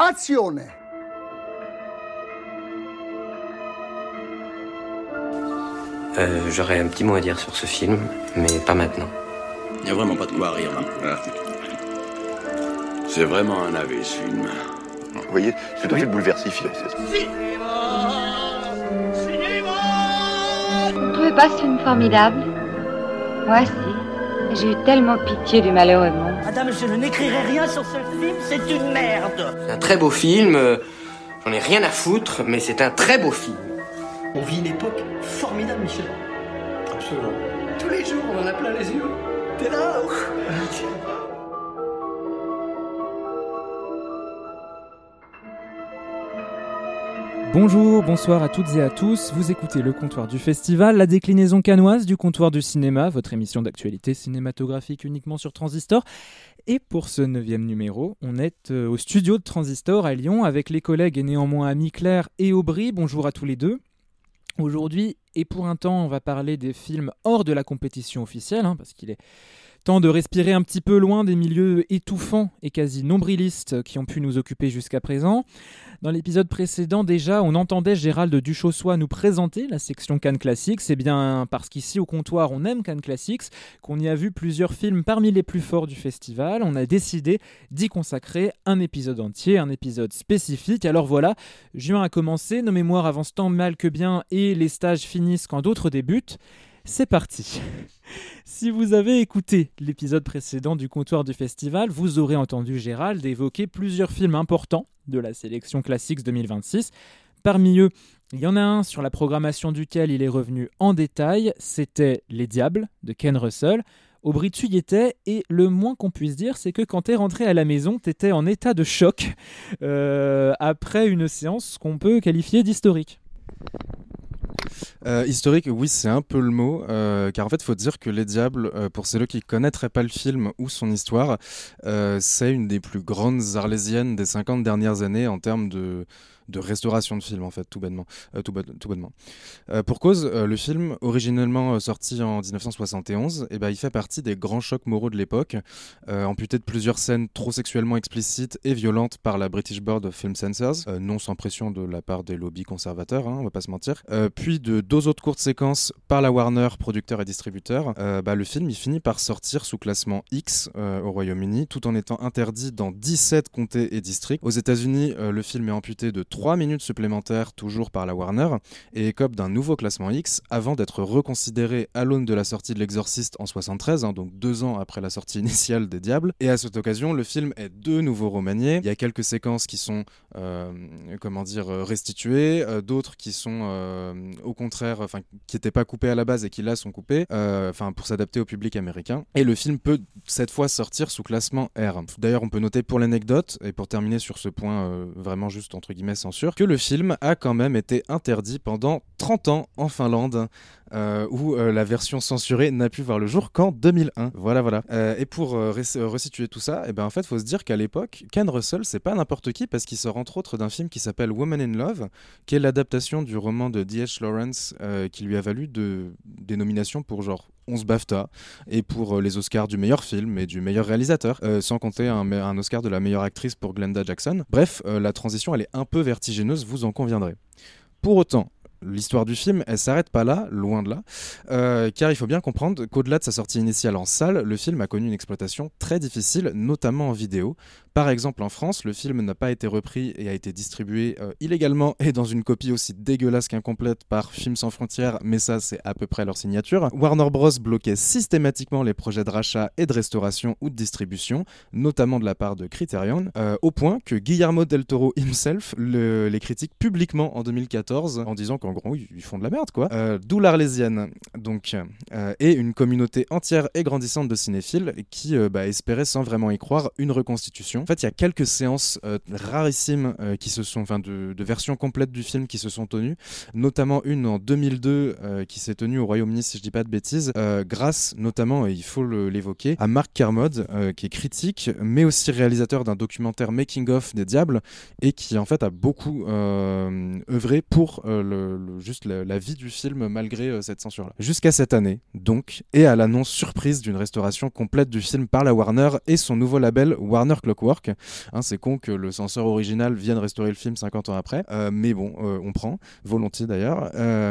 Azione! J'aurais un petit mot à dire sur ce film, mais pas maintenant. Il n'y a vraiment pas de quoi rire, hein. C'est vraiment un navet, ce film. Vous voyez, c'est tout à fait bouleversif. Vous ne trouvez pas ce film formidable? Moi, si. J'ai eu tellement pitié du malheureux monde. Madame, je n'écrirai rien sur ce film, c'est une merde. C'est un très beau film, j'en ai rien à foutre, mais c'est un très beau film. On vit une époque formidable, Michel. Absolument. Tous les jours, on en a plein les yeux. T'es là, Bonjour, bonsoir à toutes et à tous. Vous écoutez Le Comptoir du Festival, la déclinaison cannoise du Comptoir du Cinéma, votre émission d'actualité cinématographique uniquement sur Transistor. Et pour ce 9e numéro, on est au studio de Transistor à Lyon avec les collègues et néanmoins amis Claire et Aubry. Bonjour à tous les deux. Aujourd'hui, et pour un temps, on va parler des films hors de la compétition officielle, parce qu'il est temps de respirer un petit peu loin des milieux étouffants et quasi nombrilistes qui ont pu nous occuper jusqu'à présent. Dans l'épisode précédent, déjà, on entendait Gérald Duchossois nous présenter la section Cannes Classiques. C'est bien parce qu'ici, au comptoir, on aime Cannes Classiques, qu'on y a vu plusieurs films parmi les plus forts du festival. On a décidé d'y consacrer un épisode entier, un épisode spécifique. Alors voilà, juin a commencé, nos mémoires avancent tant mal que bien et les stages finissent quand d'autres débutent. C'est parti. Si vous avez écouté l'épisode précédent du comptoir du festival, vous aurez entendu Gérald évoquer plusieurs films importants de la sélection Classics 2026. Parmi eux, il y en a un sur la programmation duquel il est revenu en détail, c'était Les Diables de Ken Russell. Aubry, tu y étais, et le moins qu'on puisse dire, c'est que quand t'es rentré à la maison, t'étais en état de choc après une séance qu'on peut qualifier d'historique. Historique, oui, c'est un peu le mot, car en fait, il faut dire que Les Diables, pour ceux qui ne connaîtraient pas le film ou son histoire, c'est une des plus grandes arlésiennes des 50 dernières années en termes de restauration de film, en fait, tout bonnement. Pour cause, le film, originellement sorti en 1971, il fait partie des grands chocs moraux de l'époque, amputé de plusieurs scènes trop sexuellement explicites et violentes par la British Board of Film Censors, non sans pression de la part des lobbies conservateurs, on va pas se mentir, puis de 2 autres courtes séquences par la Warner, producteur et distributeur. Le film, il finit par sortir sous classement X au Royaume-Uni, tout en étant interdit dans 17 comtés et districts. Aux États-Unis, le film est amputé de 3 minutes supplémentaires, toujours par la Warner, et écope d'un nouveau classement X avant d'être reconsidéré à l'aune de la sortie de L'Exorciste en 73, donc 2 ans après la sortie initiale des Diables. Et à cette occasion, le film est de nouveau remanié. Il y a quelques séquences qui sont restituées, d'autres qui sont au contraire, qui n'étaient pas coupées à la base et qui là sont coupées, pour s'adapter au public américain. Et le film peut cette fois sortir sous classement R. D'ailleurs, on peut noter pour l'anecdote, et pour terminer sur ce point vraiment juste entre guillemets censure, que le film a quand même été interdit pendant 30 ans en Finlande, où la version censurée n'a pu voir le jour qu'en 2001. Voilà. Et pour resituer tout ça, en fait, faut se dire qu'à l'époque, Ken Russell, c'est pas n'importe qui, parce qu'il sort entre autres d'un film qui s'appelle Woman in Love, qui est l'adaptation du roman de D.H. Lawrence, qui lui a valu des nominations pour genre 11 BAFTA, et pour les Oscars du meilleur film et du meilleur réalisateur, sans compter un Oscar de la meilleure actrice pour Glenda Jackson. Bref, la transition, elle est un peu vertigineuse, vous en conviendrez. Pour autant, l'histoire du film, elle s'arrête pas là, loin de là, car il faut bien comprendre qu'au-delà de sa sortie initiale en salle, le film a connu une exploitation très difficile, notamment en vidéo. Par exemple, en France, le film n'a pas été repris et a été distribué illégalement et dans une copie aussi dégueulasse qu'incomplète par Films sans frontières, mais ça, c'est à peu près leur signature. Warner Bros bloquait systématiquement les projets de rachat et de restauration ou de distribution, notamment de la part de Criterion, au point que Guillermo del Toro himself les critique publiquement en 2014 en disant qu'en gros, ils font de la merde, quoi. D'où l'Arlésienne, donc, et une communauté entière et grandissante de cinéphiles qui espérait, sans vraiment y croire, une reconstitution. En fait, il y a quelques séances rarissimes qui se sont, de versions complètes du film qui se sont tenues, notamment une en 2002 qui s'est tenue au Royaume-Uni, si je dis pas de bêtises, grâce notamment, et il faut l'évoquer, à Mark Kermode, qui est critique, mais aussi réalisateur d'un documentaire Making of des Diables, et qui en fait a beaucoup œuvré pour le juste la vie du film malgré cette censure-là. Jusqu'à cette année, donc, et à l'annonce surprise d'une restauration complète du film par la Warner et son nouveau label Warner Clockwork. C'est con que le censeur original vienne restaurer le film 50 ans après, mais bon, on prend, volontiers d'ailleurs.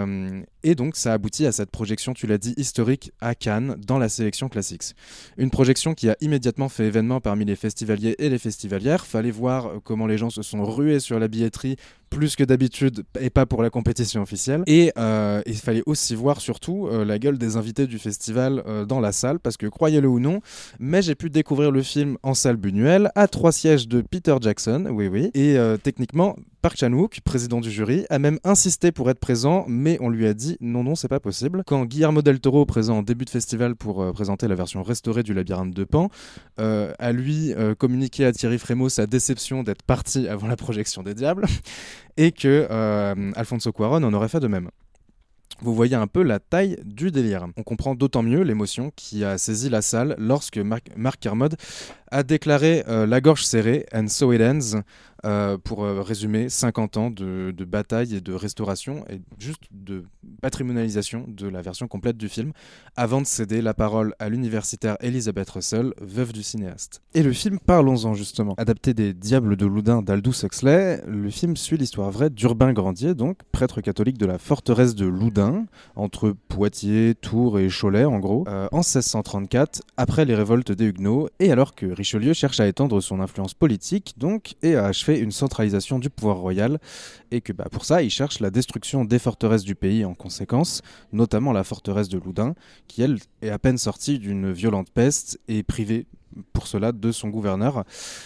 Et donc ça aboutit à cette projection, tu l'as dit, historique à Cannes, dans la sélection Classics. Une projection qui a immédiatement fait événement parmi les festivaliers et les festivalières. Fallait voir comment les gens se sont rués sur la billetterie plus que d'habitude et pas pour la compétition officielle. Et il fallait aussi voir surtout la gueule des invités du festival dans la salle, parce que croyez-le ou non, mais j'ai pu découvrir le film en salle Buñuel, à 3 sièges de Peter Jackson, oui, et techniquement, Park Chan-wook, président du jury, a même insisté pour être présent, mais on lui a dit non, c'est pas possible. Quand Guillermo del Toro, présent en début de festival pour présenter la version restaurée du Labyrinthe de Pan, a lui communiqué à Thierry Frémaux sa déception d'être parti avant la projection des Diables, et que Alfonso Cuarón en aurait fait de même. Vous voyez un peu la taille du délire. On comprend d'autant mieux l'émotion qui a saisi la salle lorsque Mark Kermode a déclaré la gorge serrée, and so it ends, pour résumer 50 ans de bataille et de restauration et juste de patrimonialisation de la version complète du film, avant de céder la parole à l'universitaire Elizabeth Russell, veuve du cinéaste. Et le film, parlons-en justement. Adapté des Diables de Loudun d'Aldous Huxley, le film suit l'histoire vraie d'Urbain Grandier, donc prêtre catholique de la forteresse de Loudun, entre Poitiers, Tours et Cholet en gros, en 1634, après les révoltes des Huguenots, et alors que Richelieu cherche à étendre son influence politique, donc, et à achever une centralisation du pouvoir royal, et que pour ça, il cherche la destruction des forteresses du pays en conséquence, notamment la forteresse de Loudun, qui elle est à peine sortie d'une violente peste et privée pour cela de son gouverneur,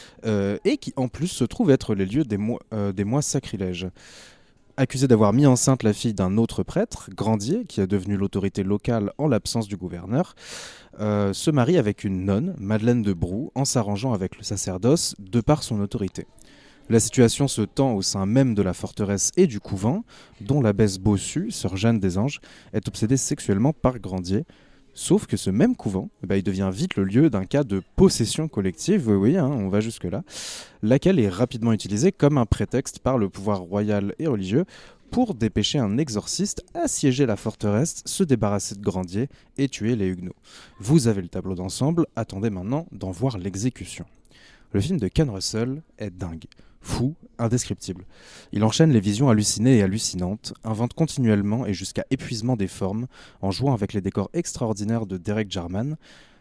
et qui en plus se trouve être les lieux des mois sacrilèges. Accusé d'avoir mis enceinte la fille d'un autre prêtre, Grandier, qui est devenu l'autorité locale en l'absence du gouverneur, se marie avec une nonne, Madeleine de Brou, en s'arrangeant avec le sacerdoce de par son autorité. La situation se tend au sein même de la forteresse et du couvent, dont l'abbesse Bossu, sœur Jeanne des Anges, est obsédée sexuellement par Grandier. Sauf que ce même couvent, il devient vite le lieu d'un cas de possession collective, oui, on va jusque-là, laquelle est rapidement utilisée comme un prétexte par le pouvoir royal et religieux pour dépêcher un exorciste, assiéger la forteresse, se débarrasser de Grandier et tuer les Huguenots. Vous avez le tableau d'ensemble, attendez maintenant d'en voir l'exécution. Le film de Ken Russell est dingue. Fou, indescriptible. Il enchaîne les visions hallucinées et hallucinantes, invente continuellement et jusqu'à épuisement des formes, en jouant avec les décors extraordinaires de Derek Jarman.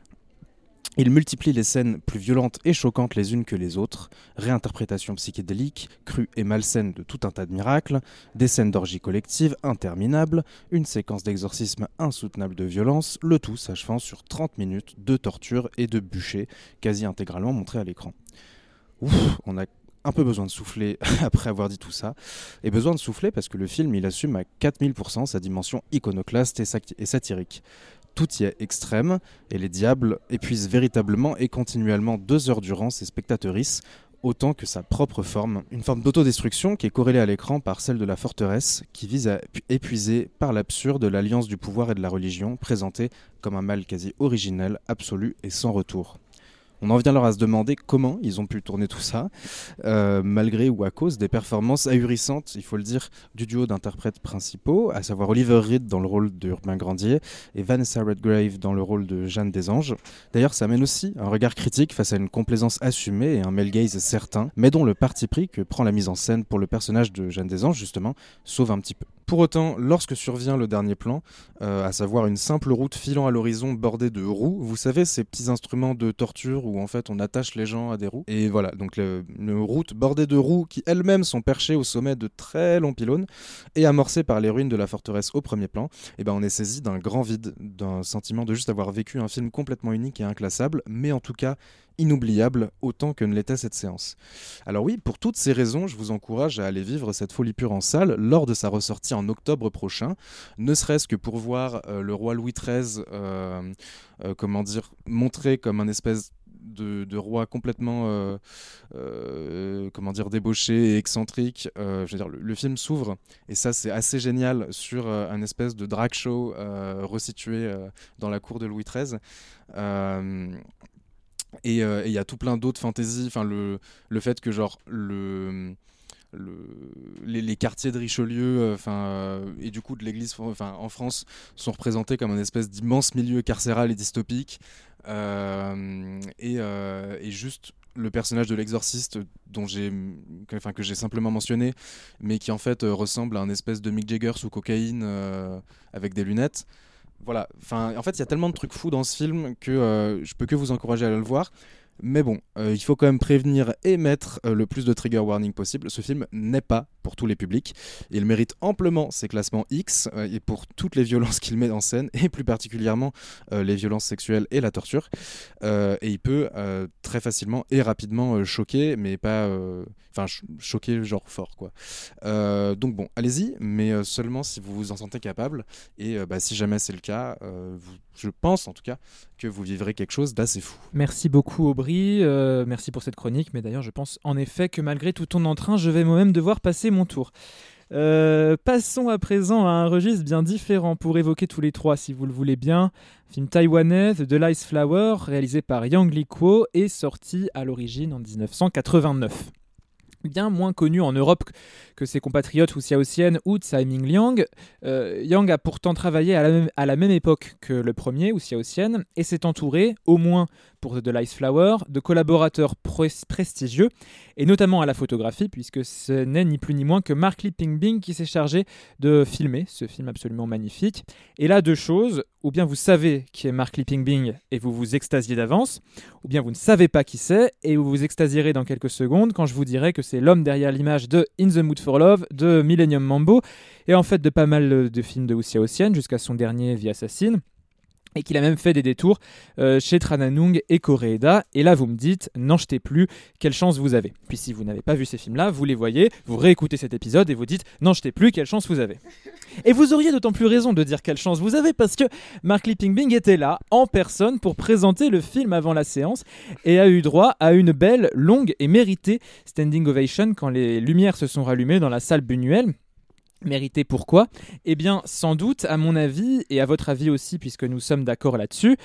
Il multiplie les scènes plus violentes et choquantes les unes que les autres, réinterprétations psychédéliques, crues et malsaines de tout un tas de miracles, des scènes d'orgie collective interminables, une séquence d'exorcisme insoutenable de violence, le tout s'achevant sur 30 minutes de torture et de bûcher, quasi intégralement montrés à l'écran. On a un peu besoin de souffler après avoir dit tout ça, et besoin de souffler parce que le film il assume à 4000% sa dimension iconoclaste et satirique. Tout y est extrême, et les Diables épuisent véritablement et continuellement 2 heures durant ses spectatrices, autant que sa propre forme, une forme d'autodestruction qui est corrélée à l'écran par celle de la forteresse, qui vise à épuiser par l'absurde l'alliance du pouvoir et de la religion, présentée comme un mal quasi originel, absolu et sans retour. On en vient alors à se demander comment ils ont pu tourner tout ça, malgré ou à cause des performances ahurissantes, il faut le dire, du duo d'interprètes principaux, à savoir Oliver Reed dans le rôle d'Urbain Grandier et Vanessa Redgrave dans le rôle de Jeanne des Anges. D'ailleurs, ça amène aussi un regard critique face à une complaisance assumée et un male gaze certain, mais dont le parti pris que prend la mise en scène pour le personnage de Jeanne des Anges, justement, sauve un petit peu. Pour autant, lorsque survient le dernier plan, à savoir une simple route filant à l'horizon bordée de roues, vous savez, ces petits instruments de torture où en fait on attache les gens à des roues, et voilà, donc une route bordée de roues qui elles-mêmes sont perchées au sommet de très longs pylônes et amorcées par les ruines de la forteresse au premier plan, et on est saisi d'un grand vide, d'un sentiment de juste avoir vécu un film complètement unique et inclassable, mais en tout cas inoubliable autant que ne l'était cette séance. Alors oui, pour toutes ces raisons, je vous encourage à aller vivre cette folie pure en salle lors de sa ressortie en octobre prochain, ne serait-ce que pour voir le roi Louis XIII montré comme un espèce de roi complètement débauché et excentrique. Le film s'ouvre, et ça c'est assez génial, sur un espèce de drag show resitué dans la cour de Louis XIII. Et il y a tout plein d'autres fantaisies, le fait que les quartiers de Richelieu, et du coup de l'Église, en France, sont représentés comme un espèce d'immense milieu carcéral et dystopique, et juste le personnage de l'exorciste que j'ai simplement mentionné, mais qui en fait ressemble à un espèce de Mick Jagger sous cocaïne avec des lunettes. Voilà, en fait il y a tellement de trucs fous dans ce film que je peux que vous encourager à aller le voir. Mais bon, il faut quand même prévenir et mettre le plus de trigger warning possible. Ce film n'est pas pour tous les publics. Il mérite amplement ses classements X et pour toutes les violences qu'il met en scène, et plus particulièrement les violences sexuelles et la torture. Et il peut très facilement et rapidement choquer, mais pas... choquer genre fort, quoi. Donc bon, allez-y, mais seulement si vous vous en sentez capable. Et si jamais c'est le cas, je pense en tout cas que vous vivrez quelque chose d'assez fou. Merci beaucoup Aubry, merci pour cette chronique, mais d'ailleurs je pense en effet que malgré tout ton entrain, je vais moi-même devoir passer mon tour. Passons à présent à un registre bien différent pour évoquer tous les trois, si vous le voulez bien. Film taïwanais, The Lice Flower, réalisé par Yang Li-kuo et sorti à l'origine en 1989. Bien moins connu en Europe que ses compatriotes Wu Xiaoxian ou Tsai Ming-liang, Yang a pourtant travaillé à la même époque que le premier, Wu Xiaoxian, et s'est entouré, au moins pour The Lice Flower, de collaborateurs prestigieux, et notamment à la photographie, puisque ce n'est ni plus ni moins que Mark Lee Ping-bing qui s'est chargé de filmer ce film absolument magnifique. Et là, deux choses, ou bien vous savez qui est Mark Lee Ping-bing et vous vous extasiez d'avance, ou bien vous ne savez pas qui c'est et vous vous extasierez dans quelques secondes quand je vous dirai que c'est l'homme derrière l'image de In the Mood for Love, de Millennium Mambo, et en fait de pas mal de films de Wu Xiaoxian jusqu'à son dernier The Assassin. Et qu'il a même fait des détours chez Tran Anh Muang et Koreeda. Et là, vous me dites, n'en jetez plus, quelle chance vous avez. Puis si vous n'avez pas vu ces films-là, vous les voyez, vous réécoutez cet épisode et vous dites, n'en jetez plus, quelle chance vous avez. Et vous auriez d'autant plus raison de dire quelle chance vous avez, parce que Mark Lee Ping-bing était là, en personne, pour présenter le film avant la séance, et a eu droit à une belle, longue et méritée standing ovation quand les lumières se sont rallumées dans la salle Buñuel. Mérité pourquoi ? Eh bien, sans doute, à mon avis, et à votre avis aussi, puisque nous sommes d'accord là-dessus,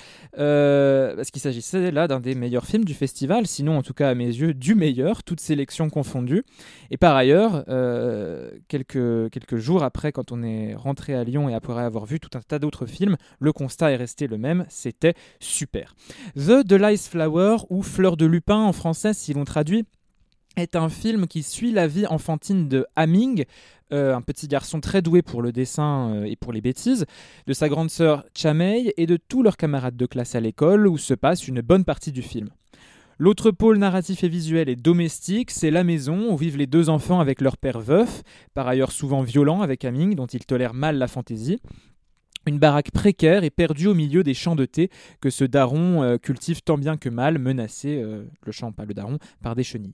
parce qu'il s'agissait là d'un des meilleurs films du festival, sinon en tout cas à mes yeux, du meilleur, toutes sélections confondues. Et par ailleurs, quelques jours après, quand on est rentré à Lyon et après avoir vu tout un tas d'autres films, le constat est resté le même, c'était super. The Lice Flower, ou Fleur de Lupin en français si l'on traduit, est un film qui suit la vie enfantine de Ming, un petit garçon très doué pour le dessin et pour les bêtises, de sa grande sœur Chamei et de tous leurs camarades de classe à l'école où se passe une bonne partie du film. L'autre pôle narratif et visuel et domestique, c'est la maison où vivent les deux enfants avec leur père veuf, par ailleurs souvent violent avec Ming, dont il tolère mal la fantaisie. Une baraque précaire et perdue au milieu des champs de thé que ce daron cultive tant bien que mal, menacé, le champ, pas le daron, par des chenilles.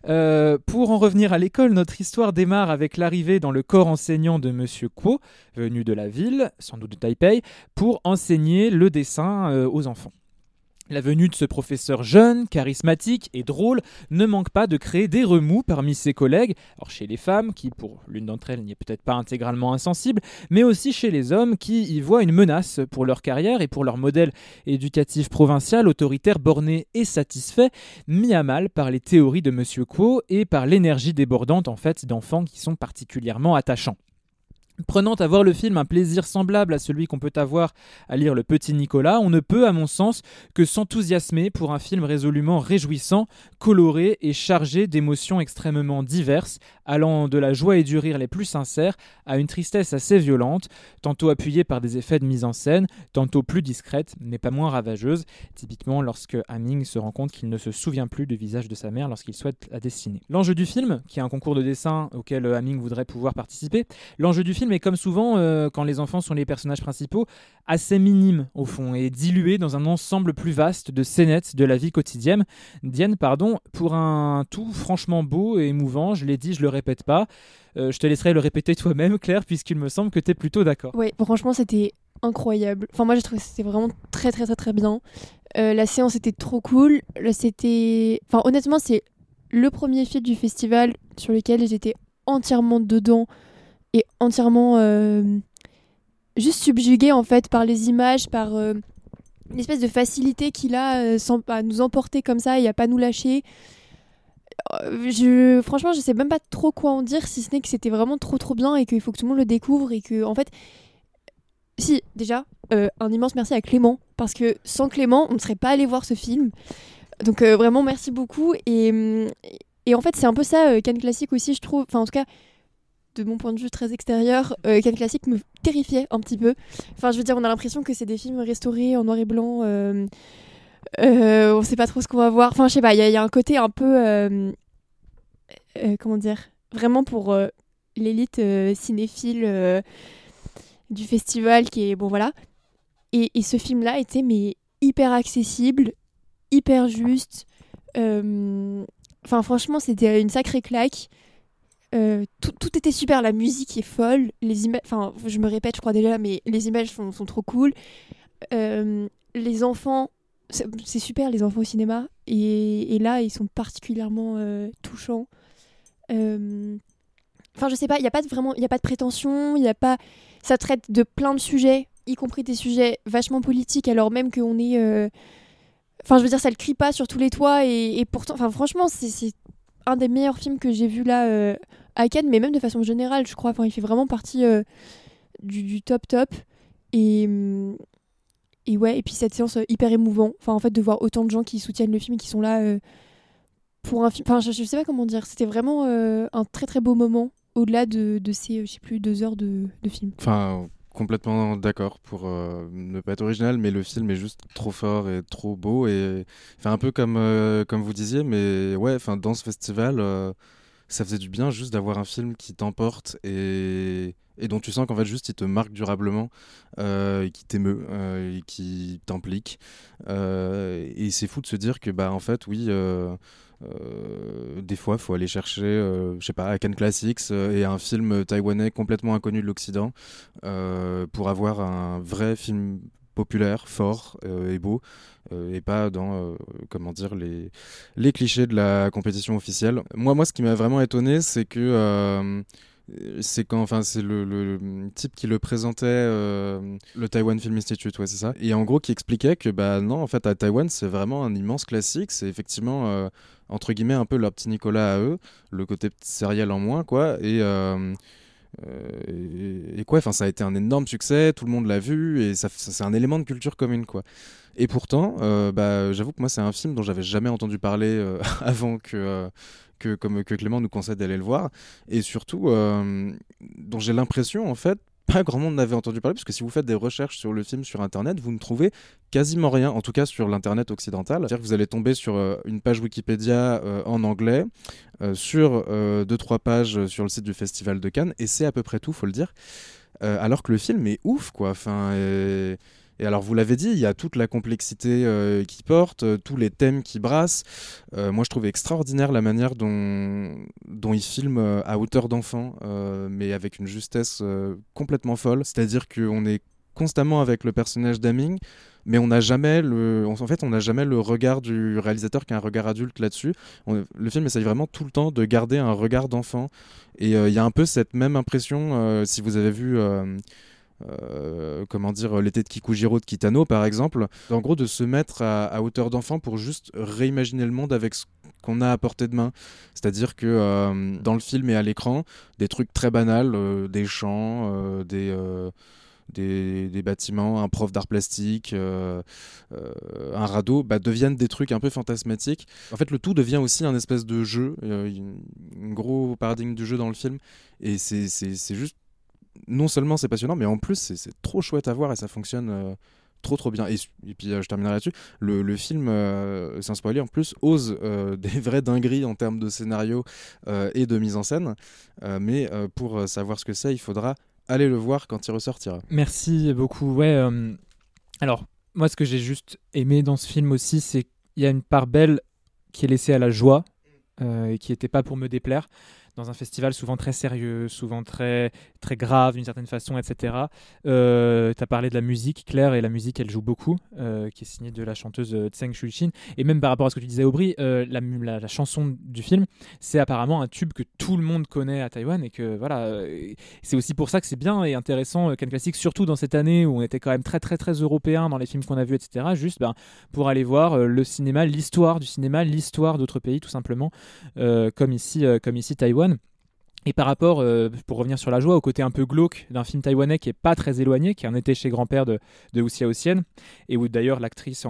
Pour en revenir à l'école, notre histoire démarre avec l'arrivée dans le corps enseignant de Monsieur Kuo, venu de la ville, sans doute de Taipei, pour enseigner le dessin aux enfants. La venue de ce professeur jeune, charismatique et drôle ne manque pas de créer des remous parmi ses collègues, alors chez les femmes, qui pour l'une d'entre elles n'y est peut-être pas intégralement insensible, mais aussi chez les hommes qui y voient une menace pour leur carrière et pour leur modèle éducatif provincial, autoritaire, borné et satisfait, mis à mal par les théories de Monsieur Kuo et par l'énergie débordante en fait d'enfants qui sont particulièrement attachants. Prenant à voir le film un plaisir semblable à celui qu'on peut avoir à lire Le Petit Nicolas, on ne peut, à mon sens, que s'enthousiasmer pour un film résolument réjouissant, coloré et chargé d'émotions extrêmement diverses, allant de la joie et du rire les plus sincères à une tristesse assez violente, tantôt appuyée par des effets de mise en scène, tantôt plus discrète, mais pas moins ravageuse, typiquement lorsque Ming se rend compte qu'il ne se souvient plus du visage de sa mère lorsqu'il souhaite la dessiner. L'enjeu du film, qui est un concours de dessin auquel Ming voudrait pouvoir participer, l'enjeu du film est comme souvent, quand les enfants sont les personnages principaux, assez minime au fond et dilué dans un ensemble plus vaste de scénettes de la vie quotidienne, pour un tout franchement beau et émouvant. Je l'ai dit, je le répète pas. Je te laisserai le répéter toi-même, Claire, puisqu'il me semble que tu es plutôt d'accord. Oui, franchement, c'était incroyable. Enfin, moi, j'ai trouvé que c'était vraiment très, très, très, très bien. La séance était trop cool. Honnêtement, c'est le premier film du festival sur lequel j'étais entièrement dedans et entièrement juste subjuguée en fait par les images, par une espèce de facilité qu'il a à nous emporter comme ça et à pas nous lâcher. Franchement, je sais même pas trop quoi en dire, si ce n'est que c'était vraiment trop trop bien et qu'il faut que tout le monde le découvre et que, en fait, si, déjà, un immense merci à Clément, parce que sans Clément, on ne serait pas allé voir ce film. Donc vraiment, merci beaucoup. Et en fait, c'est un peu ça, Cannes Classique aussi, je trouve. Enfin, en tout cas, de mon point de vue très extérieur, Cannes Classique me terrifiait un petit peu. Enfin, je veux dire, on a l'impression que c'est des films restaurés en noir et blanc. On sait pas trop ce qu'on va voir. Enfin, je sais pas, il y a un côté un peu... comment dire, vraiment pour l'élite cinéphile du festival qui est bon, voilà. Et ce film là était mais hyper accessible, hyper juste, enfin franchement c'était une sacrée claque. Tout était super, la musique est folle, les images, enfin je me répète je crois déjà, mais les images sont trop cool. Les enfants, c'est super, les enfants au cinéma, et là ils sont particulièrement touchants. Enfin je sais pas, il y a pas de prétention, ça traite de plein de sujets, y compris des sujets vachement politiques, alors même qu'on est enfin je veux dire, ça le crie pas sur tous les toits, et pourtant, enfin franchement c'est un des meilleurs films que j'ai vu là à Cannes, mais même de façon générale je crois. Enfin il fait vraiment partie du top et ouais, et puis cette séance hyper émouvant, enfin en fait de voir autant de gens qui soutiennent le film et qui sont là pour un film, enfin je sais pas comment dire, c'était vraiment un très très beau moment au-delà de ces je sais plus 2 heures de film. Enfin, complètement d'accord pour ne pas être original, mais le film est juste trop fort et trop beau, et enfin un peu comme vous disiez, mais ouais, enfin dans ce festival, ça faisait du bien juste d'avoir un film qui t'emporte et dont tu sens qu'en fait juste il te marque durablement, et qui t'émeut, et qui t'implique, et c'est fou de se dire que bah en fait oui. Des fois, il faut aller chercher, je sais pas, à Cannes Classics et un film taïwanais complètement inconnu de l'Occident pour avoir un vrai film populaire, fort et beau, et pas dans comment dire les clichés de la compétition officielle. Moi, ce qui m'a vraiment étonné, c'est que c'est quand, enfin, c'est le type qui le présentait, le Taiwan Film Institute, ouais, c'est ça. Et en gros, qui expliquait que bah non, en fait, à Taïwan, c'est vraiment un immense classique. C'est effectivement entre guillemets un peu leur petit Nicolas à eux, le côté sériel en moins, quoi. Et quoi, enfin, ça a été un énorme succès. Tout le monde l'a vu et ça c'est un élément de culture commune, quoi. Et pourtant, bah, j'avoue que moi, c'est un film dont j'avais jamais entendu parler avant que Clément nous conseille d'aller le voir, et surtout dont j'ai l'impression en fait pas grand monde n'avait entendu parler, parce que si vous faites des recherches sur le film sur internet, vous ne trouvez quasiment rien, en tout cas sur l'internet occidental. C'est-à-dire que vous allez tomber sur une page Wikipédia en anglais, sur 2-3 pages sur le site du Festival de Cannes, et c'est à peu près tout, faut le dire, alors que le film est ouf, quoi. Enfin, et alors, vous l'avez dit, il y a toute la complexité qu'il porte, tous les thèmes qu'il brasse. Moi, je trouve extraordinaire la manière dont il filme à hauteur d'enfant, mais avec une justesse complètement folle. C'est-à-dire qu'on est constamment avec le personnage d'Aming, mais on n'a jamais le regard du réalisateur qui a un regard adulte là-dessus. Le film essaye vraiment tout le temps de garder un regard d'enfant. Et il y a un peu cette même impression, si vous avez vu... comment dire, l'été de Kikujiro de Kitano par exemple, en gros de se mettre à hauteur d'enfant pour juste réimaginer le monde avec ce qu'on a à portée de main, c'est-à-dire que dans le film et à l'écran, des trucs très banals, des champs, des bâtiments, un prof d'art plastique, un radeau, bah, deviennent des trucs un peu fantasmatiques. En fait, le tout devient aussi un espèce de jeu, un gros paradigme du jeu dans le film, et c'est juste, non seulement c'est passionnant, mais en plus c'est trop chouette à voir, et ça fonctionne trop bien. Et puis je terminerai là-dessus. Le film, sans spoiler en plus, ose des vraies dingueries en termes de scénario et de mise en scène, mais pour savoir ce que c'est, il faudra aller le voir quand il ressortira. Merci beaucoup. Ouais, alors moi ce que j'ai juste aimé dans ce film aussi, c'est qu'il y a une part belle qui est laissée à la joie, et qui n'était pas pour me déplaire. Dans un festival souvent très sérieux, souvent très, très grave d'une certaine façon, etc. Tu as parlé de la musique, Claire, et la musique, elle joue beaucoup, qui est signée de la chanteuse Tseng Chulchin. Et même par rapport à ce que tu disais, Aubry, la chanson du film, c'est apparemment un tube que tout le monde connaît à Taïwan, et que voilà, c'est aussi pour ça que c'est bien et intéressant, Cannes Classique, surtout dans cette année où on était quand même très, très, très européen dans les films qu'on a vus, etc. Juste pour aller voir le cinéma, l'histoire du cinéma, l'histoire d'autres pays, tout simplement. comme ici Taïwan. Et par rapport, pour revenir sur la joie, au côté un peu glauque d'un film taïwanais qui est pas très éloigné, qui est Un été chez grand-père de Wu Xiaoxian, et où d'ailleurs l'actrice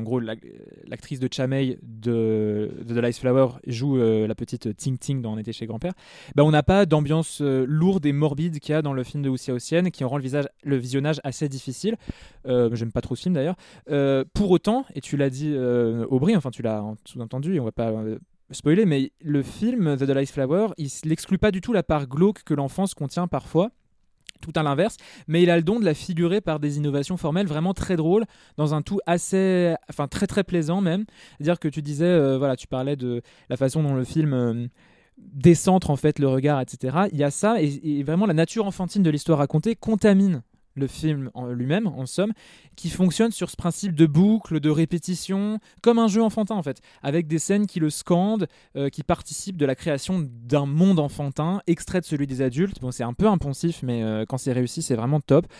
de Chamei de The Lice Flower joue la petite Ting Ting dans Un été chez grand-père, on n'a pas d'ambiance lourde et morbide qu'il y a dans le film de Wu Xiaoxian, qui rend le visionnage assez difficile. J'aime pas trop ce film d'ailleurs. Pour autant, et tu l'as dit Aubry, enfin tu l'as sous-entendu, et on va pas... spoiler, mais le film The Lice Flower, il n'exclut pas du tout la part glauque que l'enfance contient parfois, tout à l'inverse, mais il a le don de la figurer par des innovations formelles vraiment très drôles, dans un tout assez, très très plaisant même. C'est-à-dire que tu disais, tu parlais de la façon dont le film décentre en fait le regard, etc. Il y a ça, et vraiment la nature enfantine de l'histoire racontée contamine le film en lui-même, en somme, qui fonctionne sur ce principe de boucle, de répétition, comme un jeu enfantin en fait, avec des scènes qui le scandent, qui participent de la création d'un monde enfantin, extrait de celui des adultes. Bon, c'est un peu impensif, mais quand c'est réussi, c'est vraiment top,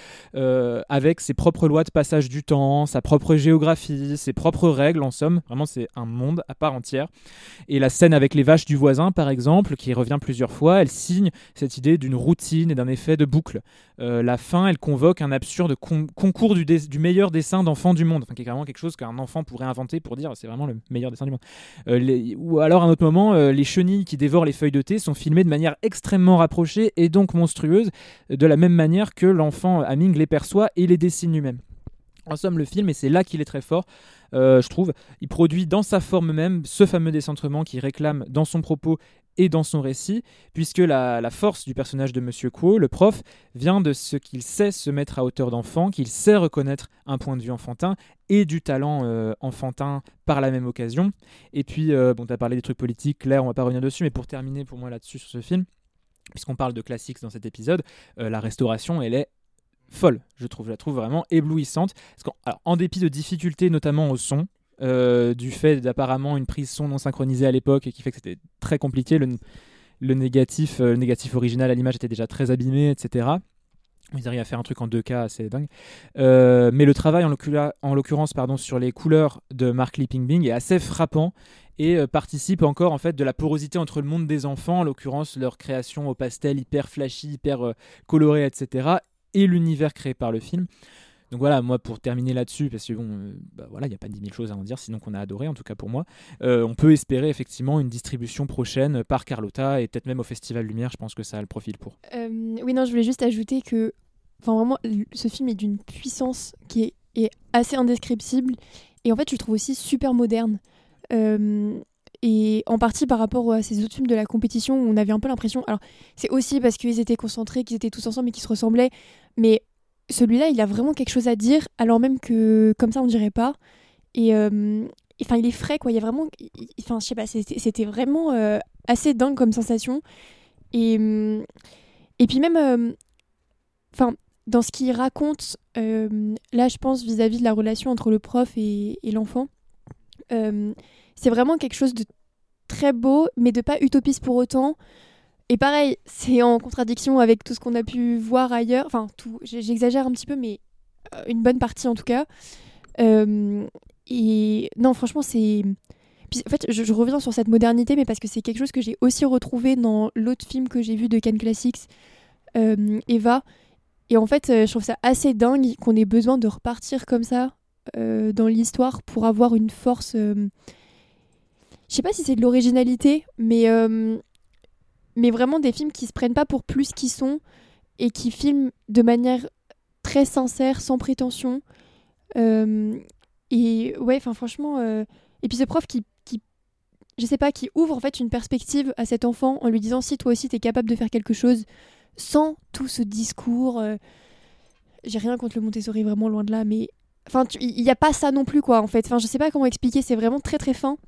avec ses propres lois de passage du temps, sa propre géographie, ses propres règles, en somme. Vraiment, c'est un monde à part entière. Et la scène avec les vaches du voisin, par exemple, qui revient plusieurs fois, elle signe cette idée d'une routine et d'un effet de boucle. La fin, elle convoque un absurde concours du meilleur dessin d'enfant du monde, qui est carrément quelque chose qu'un enfant pourrait inventer pour dire c'est vraiment le meilleur dessin du monde. Ou alors à un autre moment, les chenilles qui dévorent les feuilles de thé sont filmées de manière extrêmement rapprochée et donc monstrueuse, de la même manière que l'enfant Hamming les perçoit et les dessine lui-même. En somme, le film, et c'est là qu'il est très fort, je trouve, il produit dans sa forme même ce fameux décentrement qu'il réclame dans son propos et dans son récit, puisque la force du personnage de Monsieur Kuo, le prof, vient de ce qu'il sait se mettre à hauteur d'enfant, qu'il sait reconnaître un point de vue enfantin et du talent enfantin par la même occasion. Et puis, tu as parlé des trucs politiques, Claire, on va pas revenir dessus, mais pour terminer pour moi là-dessus sur ce film, puisqu'on parle de classiques dans cet épisode, la restauration, elle est folle, je la trouve vraiment éblouissante. En dépit de difficultés, notamment au son, du fait d'apparemment une prise son non synchronisée à l'époque et qui fait que c'était très compliqué, le négatif original à l'image était déjà très abîmé, etc. Ils arrivent à faire un truc en 2K assez dingue. Mais le travail en l'occurrence sur les couleurs de Mark Lee Ping-Bing est assez frappant et participe encore en fait de la porosité entre le monde des enfants, en l'occurrence leur création au pastel hyper flashy, hyper coloré, etc. et l'univers créé par le film. Donc voilà, moi pour terminer là-dessus, parce que il n'y a pas 10 000 choses à en dire, sinon qu'on a adoré, en tout cas pour moi, on peut espérer effectivement une distribution prochaine par Carlotta et peut-être même au Festival Lumière, je pense que ça a le profil pour. Oui, non, je voulais juste ajouter que vraiment, ce film est d'une puissance qui est assez indescriptible et en fait je le trouve aussi super moderne. Et en partie par rapport à ces autres films de la compétition où on avait un peu l'impression, alors c'est aussi parce qu'ils étaient concentrés, qu'ils étaient tous ensemble et qu'ils se ressemblaient, mais celui-là il a vraiment quelque chose à dire alors même que comme ça on dirait pas, et il est frais quoi, il y a vraiment, je sais pas, c'était vraiment assez dingue comme sensation, et puis même dans ce qu'il raconte, là je pense vis-à-vis de la relation entre le prof et l'enfant, c'est vraiment quelque chose de très beau, mais de pas utopiste pour autant. Et pareil, c'est en contradiction avec tout ce qu'on a pu voir ailleurs. Enfin, tout, j'exagère un petit peu, mais une bonne partie en tout cas. Et non, franchement, c'est... Puis, en fait, je reviens sur cette modernité, mais parce que c'est quelque chose que j'ai aussi retrouvé dans l'autre film que j'ai vu de Cannes Classics, Eva. Et en fait, je trouve ça assez dingue qu'on ait besoin de repartir comme ça dans l'histoire pour avoir une force... Je sais pas si c'est de l'originalité, mais vraiment des films qui se prennent pas pour plus qu'ils sont et qui filment de manière très sincère, sans prétention. Et ouais, franchement... Et puis ce prof qui je sais pas, qui ouvre en fait une perspective à cet enfant en lui disant si toi aussi t'es capable de faire quelque chose, sans tout ce discours. J'ai rien contre le Montessori, vraiment loin de là, mais il y a pas ça non plus quoi en fait. Enfin, je sais pas comment expliquer, c'est vraiment très très fin.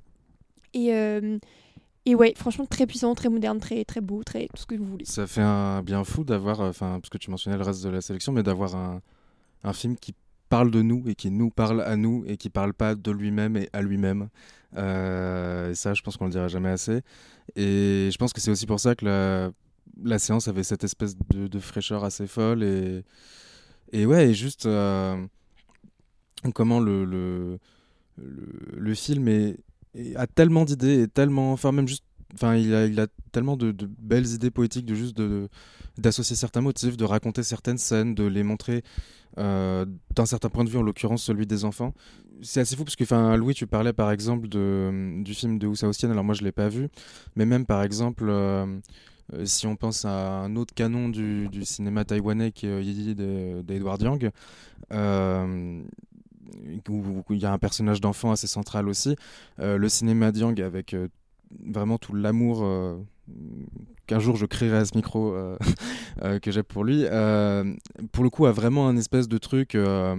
Et ouais, franchement très puissant, très moderne, très très beau, très tout ce que vous voulez. Ça fait un bien fou d'avoir, parce que tu mentionnais le reste de la sélection, mais d'avoir un film qui parle de nous et qui nous parle à nous et qui parle pas de lui-même et à lui-même. Et ça, je pense qu'on le dira jamais assez. Et je pense que c'est aussi pour ça que la séance avait cette espèce de fraîcheur assez folle et ouais, et juste comment le film a tellement d'idées et tellement, enfin même juste il a tellement de belles idées poétiques, d'associer certains motifs, de raconter certaines scènes, de les montrer d'un certain point de vue, en l'occurrence celui des enfants. C'est assez fou parce que, Louis, tu parlais par exemple du film de Houssa Ostian, alors moi je l'ai pas vu, mais même par exemple, si on pense à un autre canon du cinéma taïwanais qui est Yi d'Edward Yang, où il y a un personnage d'enfant assez central aussi, le cinéma de Yang avec vraiment tout l'amour qu'un jour je créerai à ce micro que j'ai pour lui, pour le coup a vraiment un espèce de truc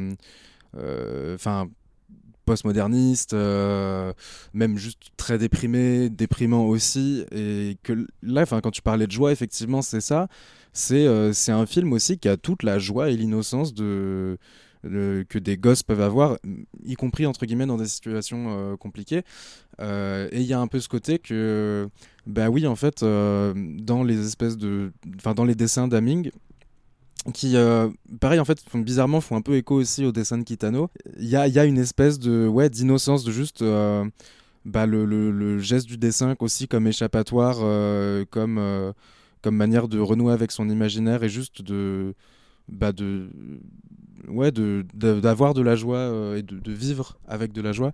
postmoderniste, même juste très déprimant aussi, et que là, quand tu parlais de joie, effectivement c'est ça, c'est un film aussi qui a toute la joie et l'innocence que des gosses peuvent avoir, y compris entre guillemets dans des situations compliquées, et il y a un peu ce côté que oui, en fait, dans les dans les dessins d'Aming, qui pareil en fait bizarrement font un peu écho aussi aux dessins de Kitano, il y a une espèce d'innocence, de juste le geste du dessin aussi comme échappatoire, comme manière de renouer avec son imaginaire, et juste d'avoir de la joie, et de vivre avec de la joie.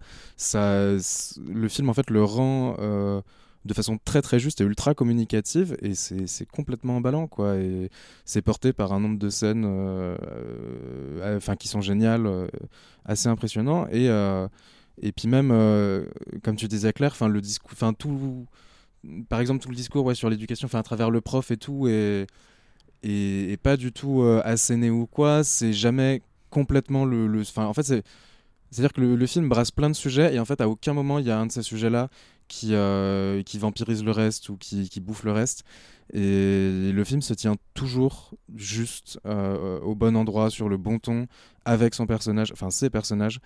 Le film en fait le rend de façon très très juste et ultra communicative, et c'est complètement emballant, quoi, et c'est porté par un nombre de scènes qui sont géniales, assez impressionnants, et puis même comme tu disais Claire, le discours, par exemple tout le discours sur l'éducation à travers le prof et tout, et pas du tout asséné ou quoi, c'est jamais complètement en fait c'est-à-dire que le film brasse plein de sujets, et en fait à aucun moment il y a un de ces sujets-là qui vampirise le reste ou qui bouffe le reste, et le film se tient toujours juste au bon endroit, sur le bon ton, avec ses personnages,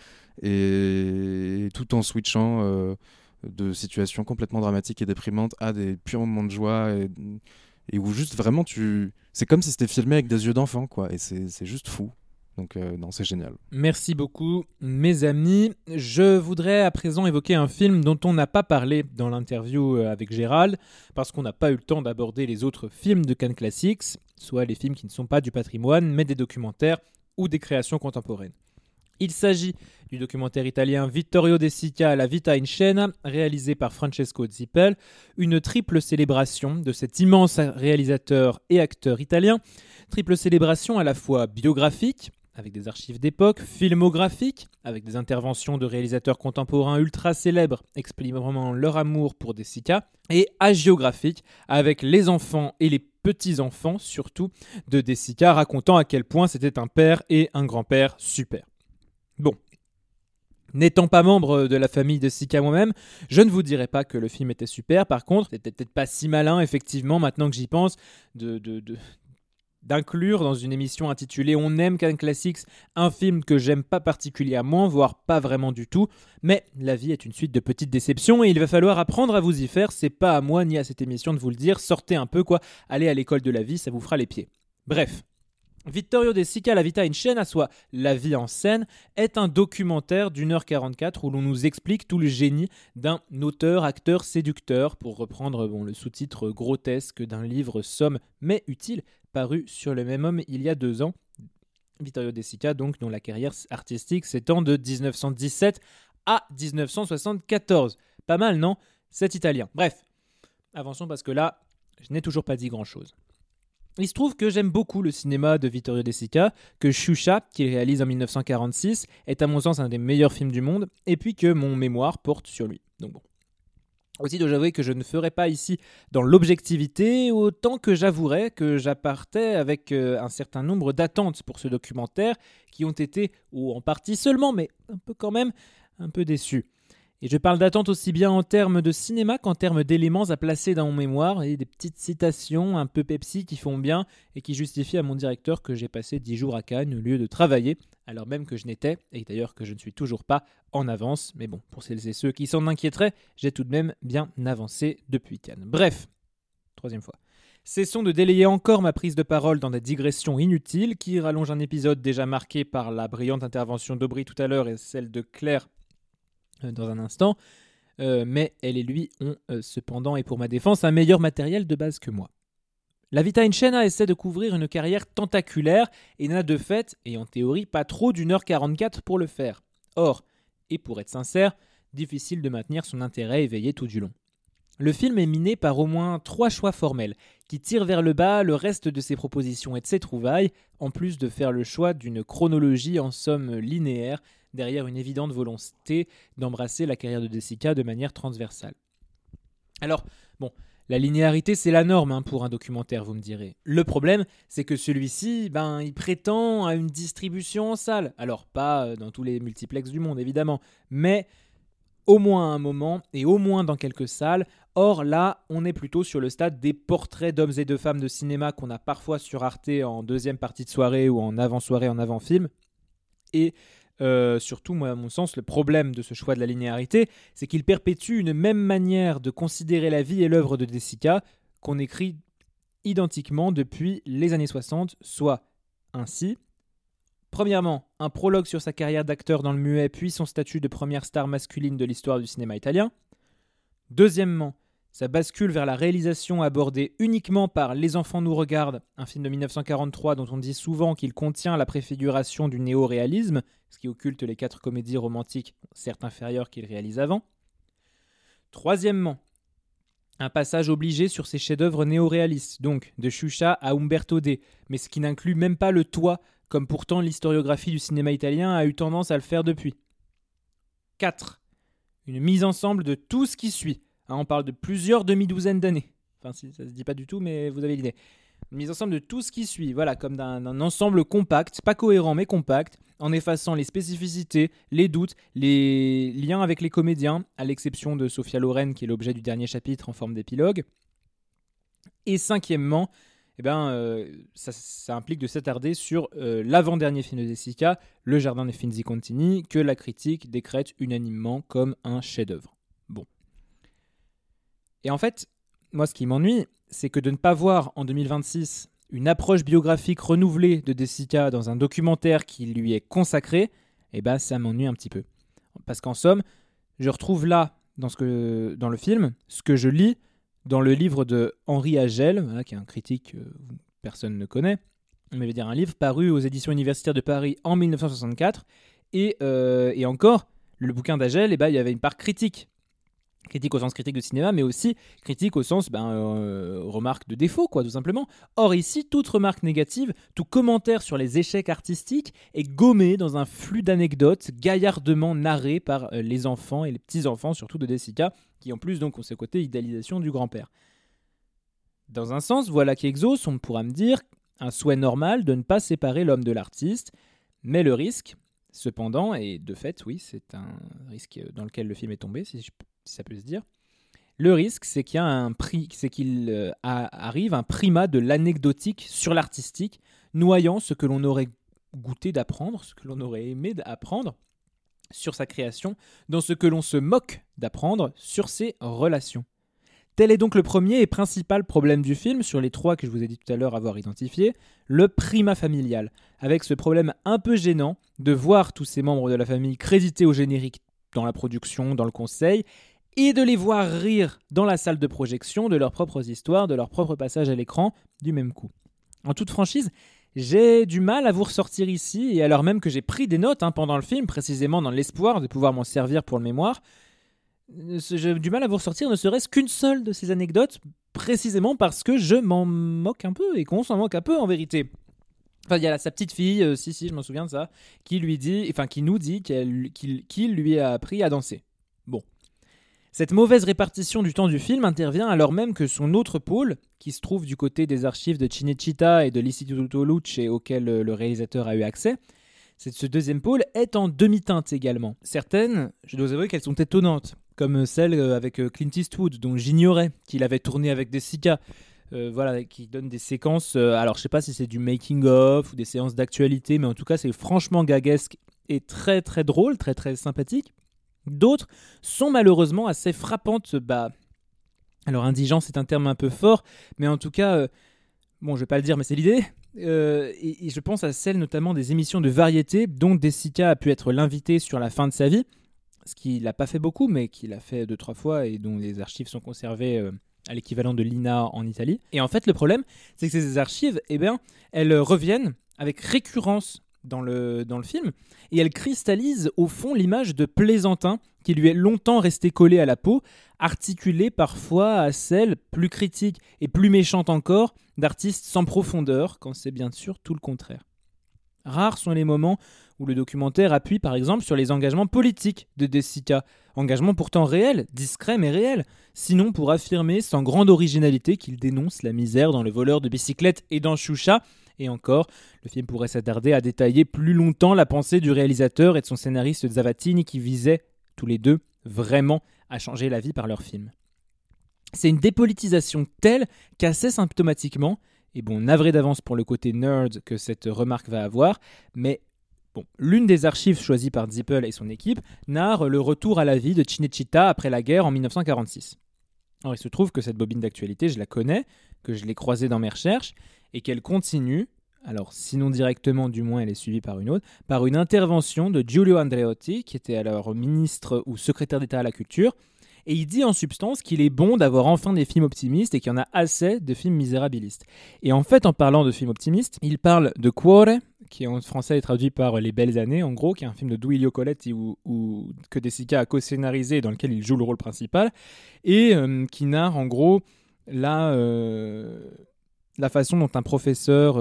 et tout en switchant de situations complètement dramatiques et déprimantes à des purs moments de joie, et où juste vraiment c'est comme si c'était filmé avec des yeux d'enfant, quoi, et c'est juste fou. Donc non, c'est génial. Merci beaucoup, mes amis. Je voudrais à présent évoquer un film dont on n'a pas parlé dans l'interview avec Gérald, parce qu'on n'a pas eu le temps d'aborder les autres films de Cannes Classics, soit les films qui ne sont pas du patrimoine, mais des documentaires ou des créations contemporaines. Il s'agit du documentaire italien Vittorio De Sica, La vita in scena, réalisé par Francesco Zippel, une triple célébration de cet immense réalisateur et acteur italien, triple célébration à la fois biographique, avec des archives d'époque, filmographique, avec des interventions de réalisateurs contemporains ultra célèbres exprimant leur amour pour De Sica, et hagiographique, avec les enfants et les petits-enfants surtout de De Sica, racontant à quel point c'était un père et un grand-père super. Bon, n'étant pas membre de la famille De Sica moi-même, je ne vous dirai pas que le film était super. Par contre, c'était peut-être pas si malin, effectivement, maintenant que j'y pense, d'inclure dans une émission intitulée On aime Cannes Classics un film que j'aime pas particulièrement, voire pas vraiment du tout. Mais la vie est une suite de petites déceptions, et il va falloir apprendre à vous y faire. C'est pas à moi ni à cette émission de vous le dire. Sortez un peu, quoi. Allez à l'école de la vie, ça vous fera les pieds. Bref. Vittorio De Sica, La vita in scena, soit La vie en scène, est un documentaire d'1h44 où l'on nous explique tout le génie d'un auteur, acteur, séducteur, pour reprendre le sous-titre grotesque d'un livre somme mais utile, paru sur le même homme il y a 2 ans. Vittorio De Sica, donc, dont la carrière artistique s'étend de 1917 à 1974. Pas mal, non ? C'est italien. Bref, avançons parce que là, je n'ai toujours pas dit grand-chose. Il se trouve que j'aime beaucoup le cinéma de Vittorio De Sica, que Xuxa, qu'il réalise en 1946, est à mon sens un des meilleurs films du monde, et puis que mon mémoire porte sur lui. Donc bon. Aussi, dois-je avouer que je ne ferai pas ici dans l'objectivité, autant que j'avouerai que j'appartais avec un certain nombre d'attentes pour ce documentaire, qui ont été, ou en partie seulement, mais un peu quand même, un peu déçus. Et je parle d'attente aussi bien en termes de cinéma qu'en termes d'éléments à placer dans mon mémoire, et des petites citations un peu Pepsi qui font bien et qui justifient à mon directeur que j'ai passé 10 jours à Cannes au lieu de travailler, alors même que je n'étais, et d'ailleurs que je ne suis toujours pas, en avance. Mais bon, pour celles et ceux qui s'en inquiéteraient, j'ai tout de même bien avancé depuis Cannes. Bref, 3e fois. Cessons de délayer encore ma prise de parole dans des digressions inutiles qui rallongent un épisode déjà marqué par la brillante intervention d'Aubry tout à l'heure et celle de Claire dans un instant. mais elle et lui ont cependant, et pour ma défense, un meilleur matériel de base que moi. La Vita Inchena essaie de couvrir une carrière tentaculaire et n'a de fait, et en théorie, pas trop d'1h44 pour le faire. Or, et pour être sincère, difficile de maintenir son intérêt éveillé tout du long. Le film est miné par au moins 3 choix formels, qui tirent vers le bas le reste de ses propositions et de ses trouvailles, en plus de faire le choix d'une chronologie en somme linéaire, derrière une évidente volonté d'embrasser la carrière de Jessica de manière transversale. Alors, bon, la linéarité c'est la norme pour un documentaire, vous me direz. Le problème, c'est que celui-ci, il prétend à une distribution en salle. Alors, pas dans tous les multiplexes du monde, évidemment, mais au moins à un moment, et au moins dans quelques salles. Or là, on est plutôt sur le stade des portraits d'hommes et de femmes de cinéma qu'on a parfois sur Arte en deuxième partie de soirée ou en avant-soirée, en avant-film. Et surtout, moi, à mon sens, le problème de ce choix de la linéarité, c'est qu'il perpétue une même manière de considérer la vie et l'œuvre de Jessica qu'on écrit identiquement depuis les années 60, soit ainsi. Premièrement, un prologue sur sa carrière d'acteur dans le muet, puis son statut de première star masculine de l'histoire du cinéma italien. Deuxièmement, ça bascule vers la réalisation abordée uniquement par Les enfants nous regardent, un film de 1943 dont on dit souvent qu'il contient la préfiguration du néo-réalisme, ce qui occulte les 4 comédies romantiques, certes inférieures qu'il réalise avant. Troisièmement, un passage obligé sur ses chefs-d'œuvre néo-réalistes, donc de Sciuscia à Umberto D, mais ce qui n'inclut même pas le toit, comme pourtant l'historiographie du cinéma italien a eu tendance à le faire depuis. 4. Une mise ensemble de tout ce qui suit. On parle de plusieurs demi-douzaines d'années. Enfin, ça se dit pas du tout, mais vous avez l'idée. Une mise ensemble de tout ce qui suit, voilà, comme d'un ensemble compact, pas cohérent mais compact, en effaçant les spécificités, les doutes, les liens avec les comédiens, à l'exception de Sophia Loren, qui est l'objet du dernier chapitre en forme d'épilogue. Et cinquièmement, ça implique de s'attarder sur l'avant-dernier film de Jessica, Le Jardin des Finzi Contini, que la critique décrète unanimement comme un chef-d'œuvre. Bon. Et en fait, moi ce qui m'ennuie, c'est que de ne pas voir en 2026 une approche biographique renouvelée de Jessica dans un documentaire qui lui est consacré, ça m'ennuie un petit peu. Parce qu'en somme, je retrouve là, dans le film, ce que je lis dans le livre de Henri Agel, qui est un critique que personne ne connaît, mais je veux dire un livre paru aux éditions universitaires de Paris en 1964, et encore, le bouquin d'Agel, il y avait une part critique au sens critique de cinéma, mais aussi critique au sens remarque de défaut, tout simplement. Or ici, toute remarque négative, tout commentaire sur les échecs artistiques est gommé dans un flux d'anecdotes gaillardement narrées par les enfants et les petits-enfants, surtout de Jessica, qui en plus donc ont ce côté idéalisation du grand-père. Dans un sens, voilà qui exauce, on pourra me dire, un souhait normal de ne pas séparer l'homme de l'artiste, mais le risque, cependant, et de fait, oui, c'est un risque dans lequel le film est tombé, si ça peut se dire. Le risque, c'est qu'il y a arrive un primat de l'anecdotique sur l'artistique, noyant ce que l'on aurait goûté d'apprendre, ce que l'on aurait aimé d'apprendre sur sa création, dans ce que l'on se moque d'apprendre sur ses relations. Tel est donc le premier et principal problème du film, sur les 3 que je vous ai dit tout à l'heure avoir identifié, le primat familial, avec ce problème un peu gênant de voir tous ces membres de la famille crédités au générique dans la production, dans le conseil, et de les voir rire dans la salle de projection de leurs propres histoires, de leur propre passage à l'écran, du même coup. En toute franchise, j'ai du mal à vous ressortir ici, et alors même que j'ai pris des notes pendant le film, précisément dans l'espoir de pouvoir m'en servir pour le mémoire, j'ai du mal à vous ressortir ne serait-ce qu'une seule de ces anecdotes, précisément parce que je m'en moque un peu, et qu'on s'en moque un peu en vérité. Enfin, il y a sa petite fille, je m'en souviens de ça, qui nous dit qu'il lui a appris à danser. Bon. Cette mauvaise répartition du temps du film intervient alors même que son autre pôle, qui se trouve du côté des archives de Cinecittà et de l'Istituto Luce auquel le réalisateur a eu accès, ce deuxième pôle est en demi-teinte également. Certaines, je dois avouer qu'elles sont étonnantes, comme celle avec Clint Eastwood, dont j'ignorais qu'il avait tourné avec Jessica, qui donne des séquences, alors je sais pas si c'est du making-of ou des séances d'actualité, mais en tout cas c'est franchement gaguesque et très très drôle, très très sympathique. D'autres sont malheureusement assez frappantes, alors indigent c'est un terme un peu fort, mais en tout cas, je vais pas le dire mais c'est l'idée, et je pense à celle notamment des émissions de variété dont Jessica a pu être l'invitée sur la fin de sa vie, ce qu'il n'a pas fait beaucoup, mais qu'il a fait 2-3 fois et dont les archives sont conservées à l'équivalent de l'INA en Italie. Et en fait, le problème, c'est que ces archives, elles reviennent avec récurrence dans le film, et elles cristallisent au fond l'image de plaisantin qui lui est longtemps resté collée à la peau, articulée parfois à celle plus critique et plus méchante encore d'artistes sans profondeur, quand c'est bien sûr tout le contraire. Rares sont les moments où le documentaire appuie par exemple sur les engagements politiques de De Sica, engagements pourtant réels, discrets mais réels, sinon pour affirmer sans grande originalité qu'il dénonce la misère dans Le voleur de bicyclette et dans Choucha. Et encore, le film pourrait s'attarder à détailler plus longtemps la pensée du réalisateur et de son scénariste Zavattini qui visaient, tous les deux, vraiment à changer la vie par leur film. C'est une dépolitisation telle qu'assez symptomatiquement, et bon, navré d'avance pour le côté nerd que cette remarque va avoir, mais bon, l'une des archives choisies par Zippel et son équipe narre le retour à la vie de Cinecittà après la guerre en 1946. Alors il se trouve que cette bobine d'actualité, je la connais, que je l'ai croisée dans mes recherches, et qu'elle continue, alors sinon directement, du moins elle est suivie par une autre, par une intervention de Giulio Andreotti, qui était alors ministre ou secrétaire d'État à la culture, et il dit en substance qu'il est bon d'avoir enfin des films optimistes et qu'il y en a assez de films misérabilistes. Et en fait, en parlant de films optimistes, il parle de Cuore, qui en français est traduit par Les Belles Années, en gros, qui est un film de Duilio Colletti que De Sica a co-scénarisé et dans lequel il joue le rôle principal, et qui narre en gros la façon dont un professeur,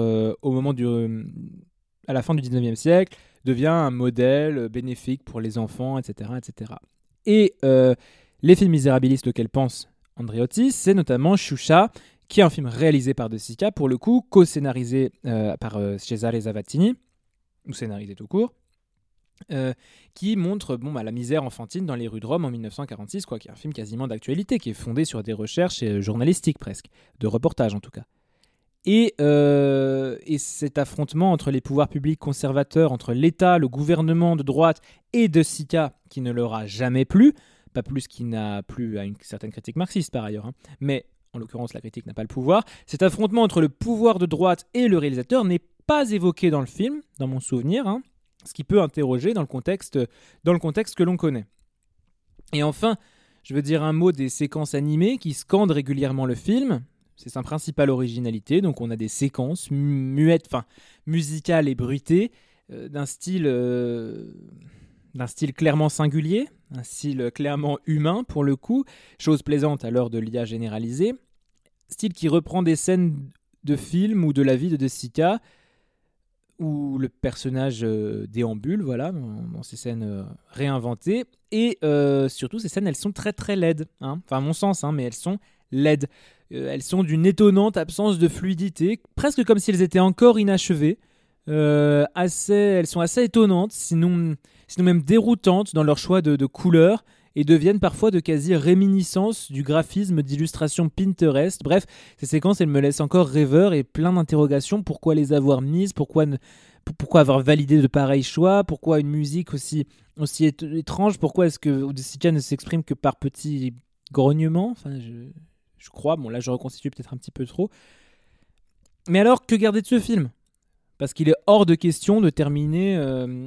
à la fin du 19e siècle, devient un modèle bénéfique pour les enfants, etc. etc. Et les films misérabilistes auxquels pense Andreotti, c'est notamment Choucha, qui est un film réalisé par De Sica, pour le coup, co-scénarisé par Cesare Zavattini, ou scénarisé tout court, qui montre la misère enfantine dans les rues de Rome en 1946, qui est un film quasiment d'actualité, qui est fondé sur des recherches journalistiques presque, de reportages en tout cas. Et cet affrontement entre les pouvoirs publics conservateurs, entre l'État, le gouvernement de droite et De Sica, qui ne leur a jamais plu, pas plus qu'il n'a plu à une certaine critique marxiste par ailleurs, mais en l'occurrence la critique n'a pas le pouvoir, cet affrontement entre le pouvoir de droite et le réalisateur n'est pas évoqué dans le film, dans mon souvenir, ce qui peut interroger dans le contexte que l'on connaît. Et enfin, je veux dire un mot des séquences animées qui scandent régulièrement le film. C'est sa principale originalité, donc on a des séquences muettes, musicales et bruitées, d'un style clairement singulier, un style clairement humain pour le coup, chose plaisante à l'heure de l'IA généralisée, style qui reprend des scènes de films ou de la vie de De Sica, où le personnage déambule, dans ces scènes réinventées, et surtout ces scènes, elles sont très très laides, à mon sens, mais elles sont laides. Elles sont d'une étonnante absence de fluidité, presque comme si elles étaient encore inachevées. Elles sont assez étonnantes, sinon même déroutantes dans leur choix de couleurs, et deviennent parfois de quasi-réminiscences du graphisme d'illustration Pinterest. Bref, ces séquences, elles me laissent encore rêveur et plein d'interrogations. Pourquoi les avoir mises ? Pourquoi avoir validé de pareils choix ? Pourquoi une musique aussi étrange ? Pourquoi est-ce que De Sica ne s'exprime que par petits grognements ? Je crois, là je reconstitue peut-être un petit peu trop. Mais alors, que garder de ce film ? Parce qu'il est hors de question de terminer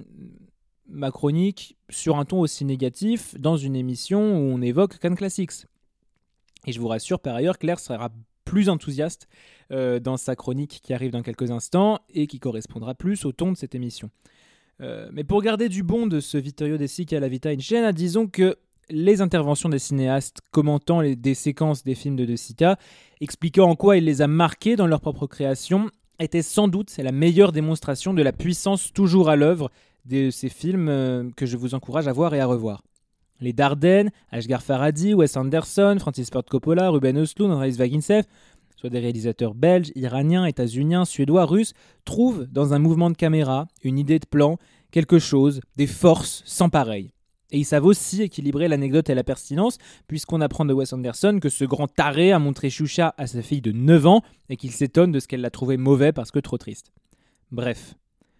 ma chronique sur un ton aussi négatif dans une émission où on évoque Cannes Classics. Et je vous rassure par ailleurs, Claire sera plus enthousiaste dans sa chronique qui arrive dans quelques instants et qui correspondra plus au ton de cette émission. Mais pour garder du bon de ce Vittorio De Sica La Vita in Scena, disons que les interventions des cinéastes commentant des séquences des films de De Sica, expliquant en quoi il les a marqués dans leur propre création, était sans doute la meilleure démonstration de la puissance toujours à l'œuvre de ces films que je vous encourage à voir et à revoir. Les Dardenne, Ashghar Farhadi, Wes Anderson, Francis Ford Coppola, Ruben Östlund, Andrei Zvagintsev, soit des réalisateurs belges, iraniens, états-uniens, suédois, russes, trouvent dans un mouvement de caméra, une idée de plan, quelque chose, des forces sans pareil. Et ils savent aussi équilibrer l'anecdote et la pertinence, puisqu'on apprend de Wes Anderson que ce grand taré a montré Choucha à sa fille de 9 ans et qu'il s'étonne de ce qu'elle l'a trouvé mauvais parce que trop triste. Bref.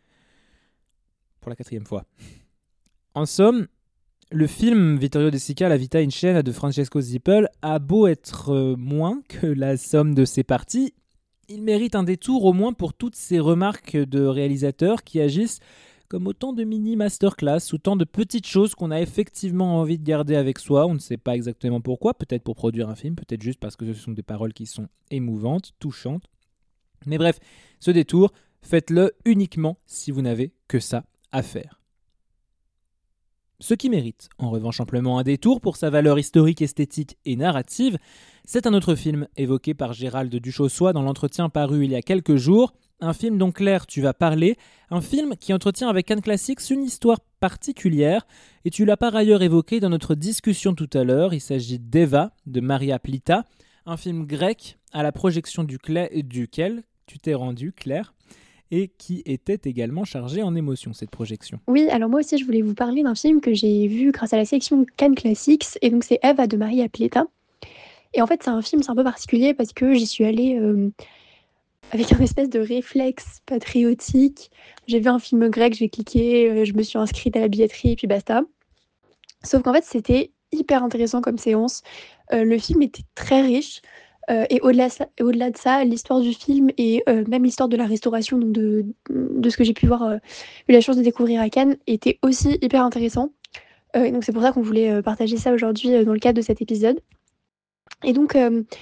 Pour la 4e fois. En somme, le film Vittorio De Sica La Vita in Scena de Francesco Zippel a beau être moins que la somme de ses parties, il mérite un détour au moins pour toutes ces remarques de réalisateurs qui agissent comme autant de mini masterclass, autant de petites choses qu'on a effectivement envie de garder avec soi. On ne sait pas exactement pourquoi, peut-être pour produire un film, peut-être juste parce que ce sont des paroles qui sont émouvantes, touchantes. Mais bref, ce détour, faites-le uniquement si vous n'avez que ça à faire. Ce qui mérite, en revanche, amplement un détour pour sa valeur historique, esthétique et narrative, c'est un autre film évoqué par Gérald Duchossois dans l'entretien paru il y a quelques jours. Un film dont Claire, tu vas parler, un film qui entretient avec Cannes Classics une histoire particulière, et tu l'as par ailleurs évoqué dans notre discussion tout à l'heure. Il s'agit d'Eva, de Maria Plita, un film grec à la projection duquel tu t'es rendu, Claire, et qui était également chargé en émotion, cette projection. Oui, alors moi aussi je voulais vous parler d'un film que j'ai vu grâce à la sélection Cannes Classics, et donc c'est Eva de Maria Plita. Et en fait c'est un un peu particulier parce que j'y suis allée avec un espèce de réflexe patriotique. J'ai vu un film grec, j'ai cliqué, je me suis inscrite à la billetterie et puis basta. Sauf qu'en fait c'était hyper intéressant comme séance. Le film était très riche. Et au-delà de ça, l'histoire du film et même l'histoire de la restauration, donc de ce que j'ai pu voir, eu la chance de découvrir à Cannes, était aussi hyper intéressant. Et donc c'est pour ça qu'on voulait partager ça aujourd'hui dans le cadre de cet épisode. Et donc,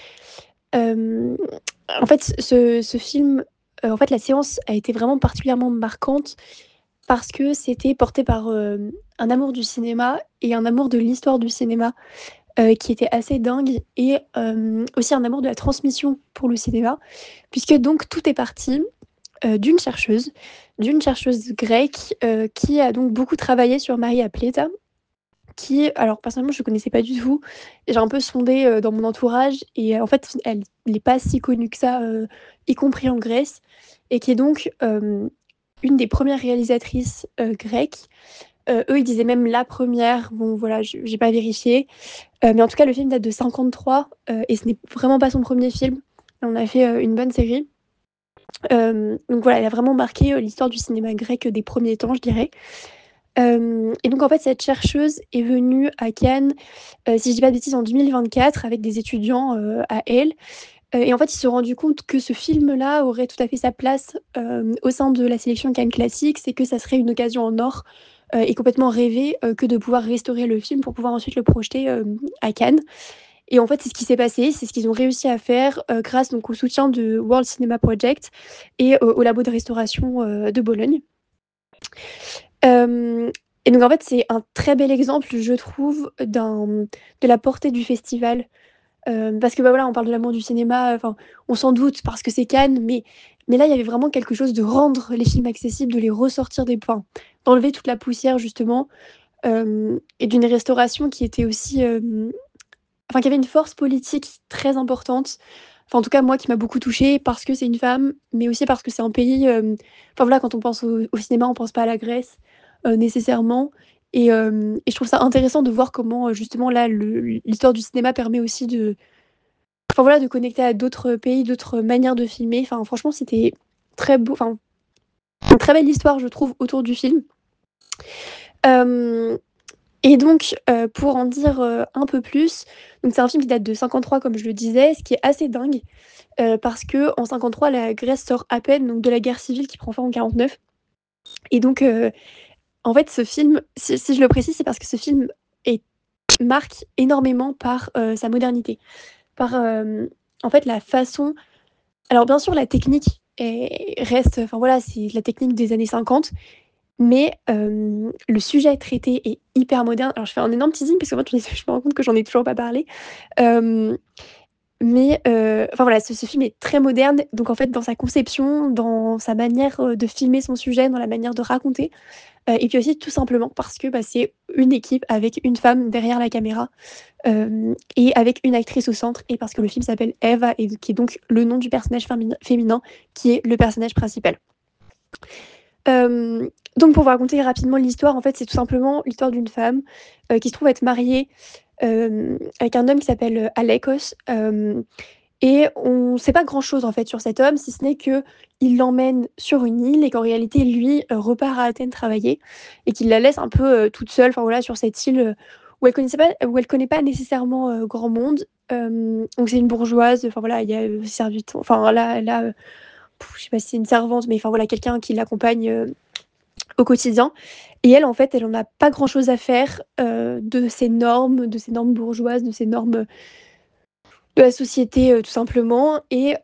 en fait, ce film, en fait, la séance a été vraiment particulièrement marquante parce que c'était porté par un amour du cinéma et un amour de l'histoire du cinéma. Qui était assez dingue et aussi un amour de la transmission pour le cinéma, puisque donc tout est parti d'une chercheuse grecque qui a donc beaucoup travaillé sur Maria Pleta, qui, alors personnellement je ne connaissais pas du tout, j'ai un peu sondé dans mon entourage et en fait elle n'est pas si connue que ça, y compris en Grèce, et qui est donc une des premières réalisatrices grecques. Eux, ils disaient même la première. Bon, voilà, j'ai pas vérifié. Mais en tout cas, le film date de 1953 et ce n'est vraiment pas son premier film. On a fait une bonne série. Donc voilà, elle a vraiment marqué l'histoire du cinéma grec des premiers temps, je dirais. Et donc en fait, cette chercheuse est venue à Cannes, si je dis pas de bêtises, en 2024 avec des étudiants à elle. Et en fait, ils se sont rendus compte que ce film-là aurait tout à fait sa place au sein de la sélection Cannes Classics et que ça serait une occasion en or et complètement rêvé que de pouvoir restaurer le film pour pouvoir ensuite le projeter à Cannes. Et en fait, c'est ce qui s'est passé, c'est ce qu'ils ont réussi à faire grâce donc, au soutien de World Cinema Project et au labo de restauration de Bologne. Et donc en fait, c'est un très bel exemple, je trouve, de la portée du festival. Parce que bah, voilà, on parle de l'amour du cinéma, on s'en doute parce que c'est Cannes, mais là, il y avait vraiment quelque chose de rendre les films accessibles, de les ressortir des points, d'enlever toute la poussière, justement, et d'une restauration qui était aussi... qui avait une force politique très importante. Enfin, en tout cas, moi, qui m'a beaucoup touchée, parce que c'est une femme, mais aussi parce que c'est un pays... Enfin, voilà, quand on pense au cinéma, on pense pas à la Grèce, nécessairement. Et je trouve ça intéressant de voir comment, justement, là, l'histoire du cinéma permet aussi de connecter à d'autres pays, d'autres manières de filmer. Enfin, franchement, c'était très beau. Enfin, une très belle histoire, je trouve, autour du film. Et donc, pour en dire un peu plus, donc c'est un film qui date de 1953, comme je le disais, ce qui est assez dingue, parce qu'en 1953, la Grèce sort à peine donc, de la guerre civile qui prend fin en 1949. Et donc, en fait, ce film, si je le précise, c'est parce que ce film marque énormément par sa modernité, par en fait la façon... Alors bien sûr, la technique reste... Enfin voilà, c'est la technique des années 50, mais le sujet traité est hyper moderne. Alors je fais un énorme teasing parce que moi, je me rends compte que j'en ai toujours pas parlé. Mais voilà, ce film est très moderne, donc en fait dans sa conception, dans sa manière de filmer son sujet, dans la manière de raconter, et puis aussi tout simplement parce que c'est une équipe avec une femme derrière la caméra et avec une actrice au centre, et parce que le film s'appelle Eva et qui est donc le nom du personnage féminin qui est le personnage principal. Donc pour vous raconter rapidement l'histoire, en fait c'est tout simplement l'histoire d'une femme qui se trouve être mariée avec un homme qui s'appelle Alekos, et on ne sait pas grand-chose en fait sur cet homme, si ce n'est qu'il l'emmène sur une île et qu'en réalité lui repart à Athènes travailler et qu'il la laisse un peu toute seule, sur cette île où elle connaît pas nécessairement grand monde. Donc c'est une bourgeoise, il y a serviteur, je sais pas si c'est une servante, mais quelqu'un qui l'accompagne au quotidien. Et elle, en fait, elle en a pas grand-chose à faire de ces normes bourgeoises, de ces normes de la société, tout simplement.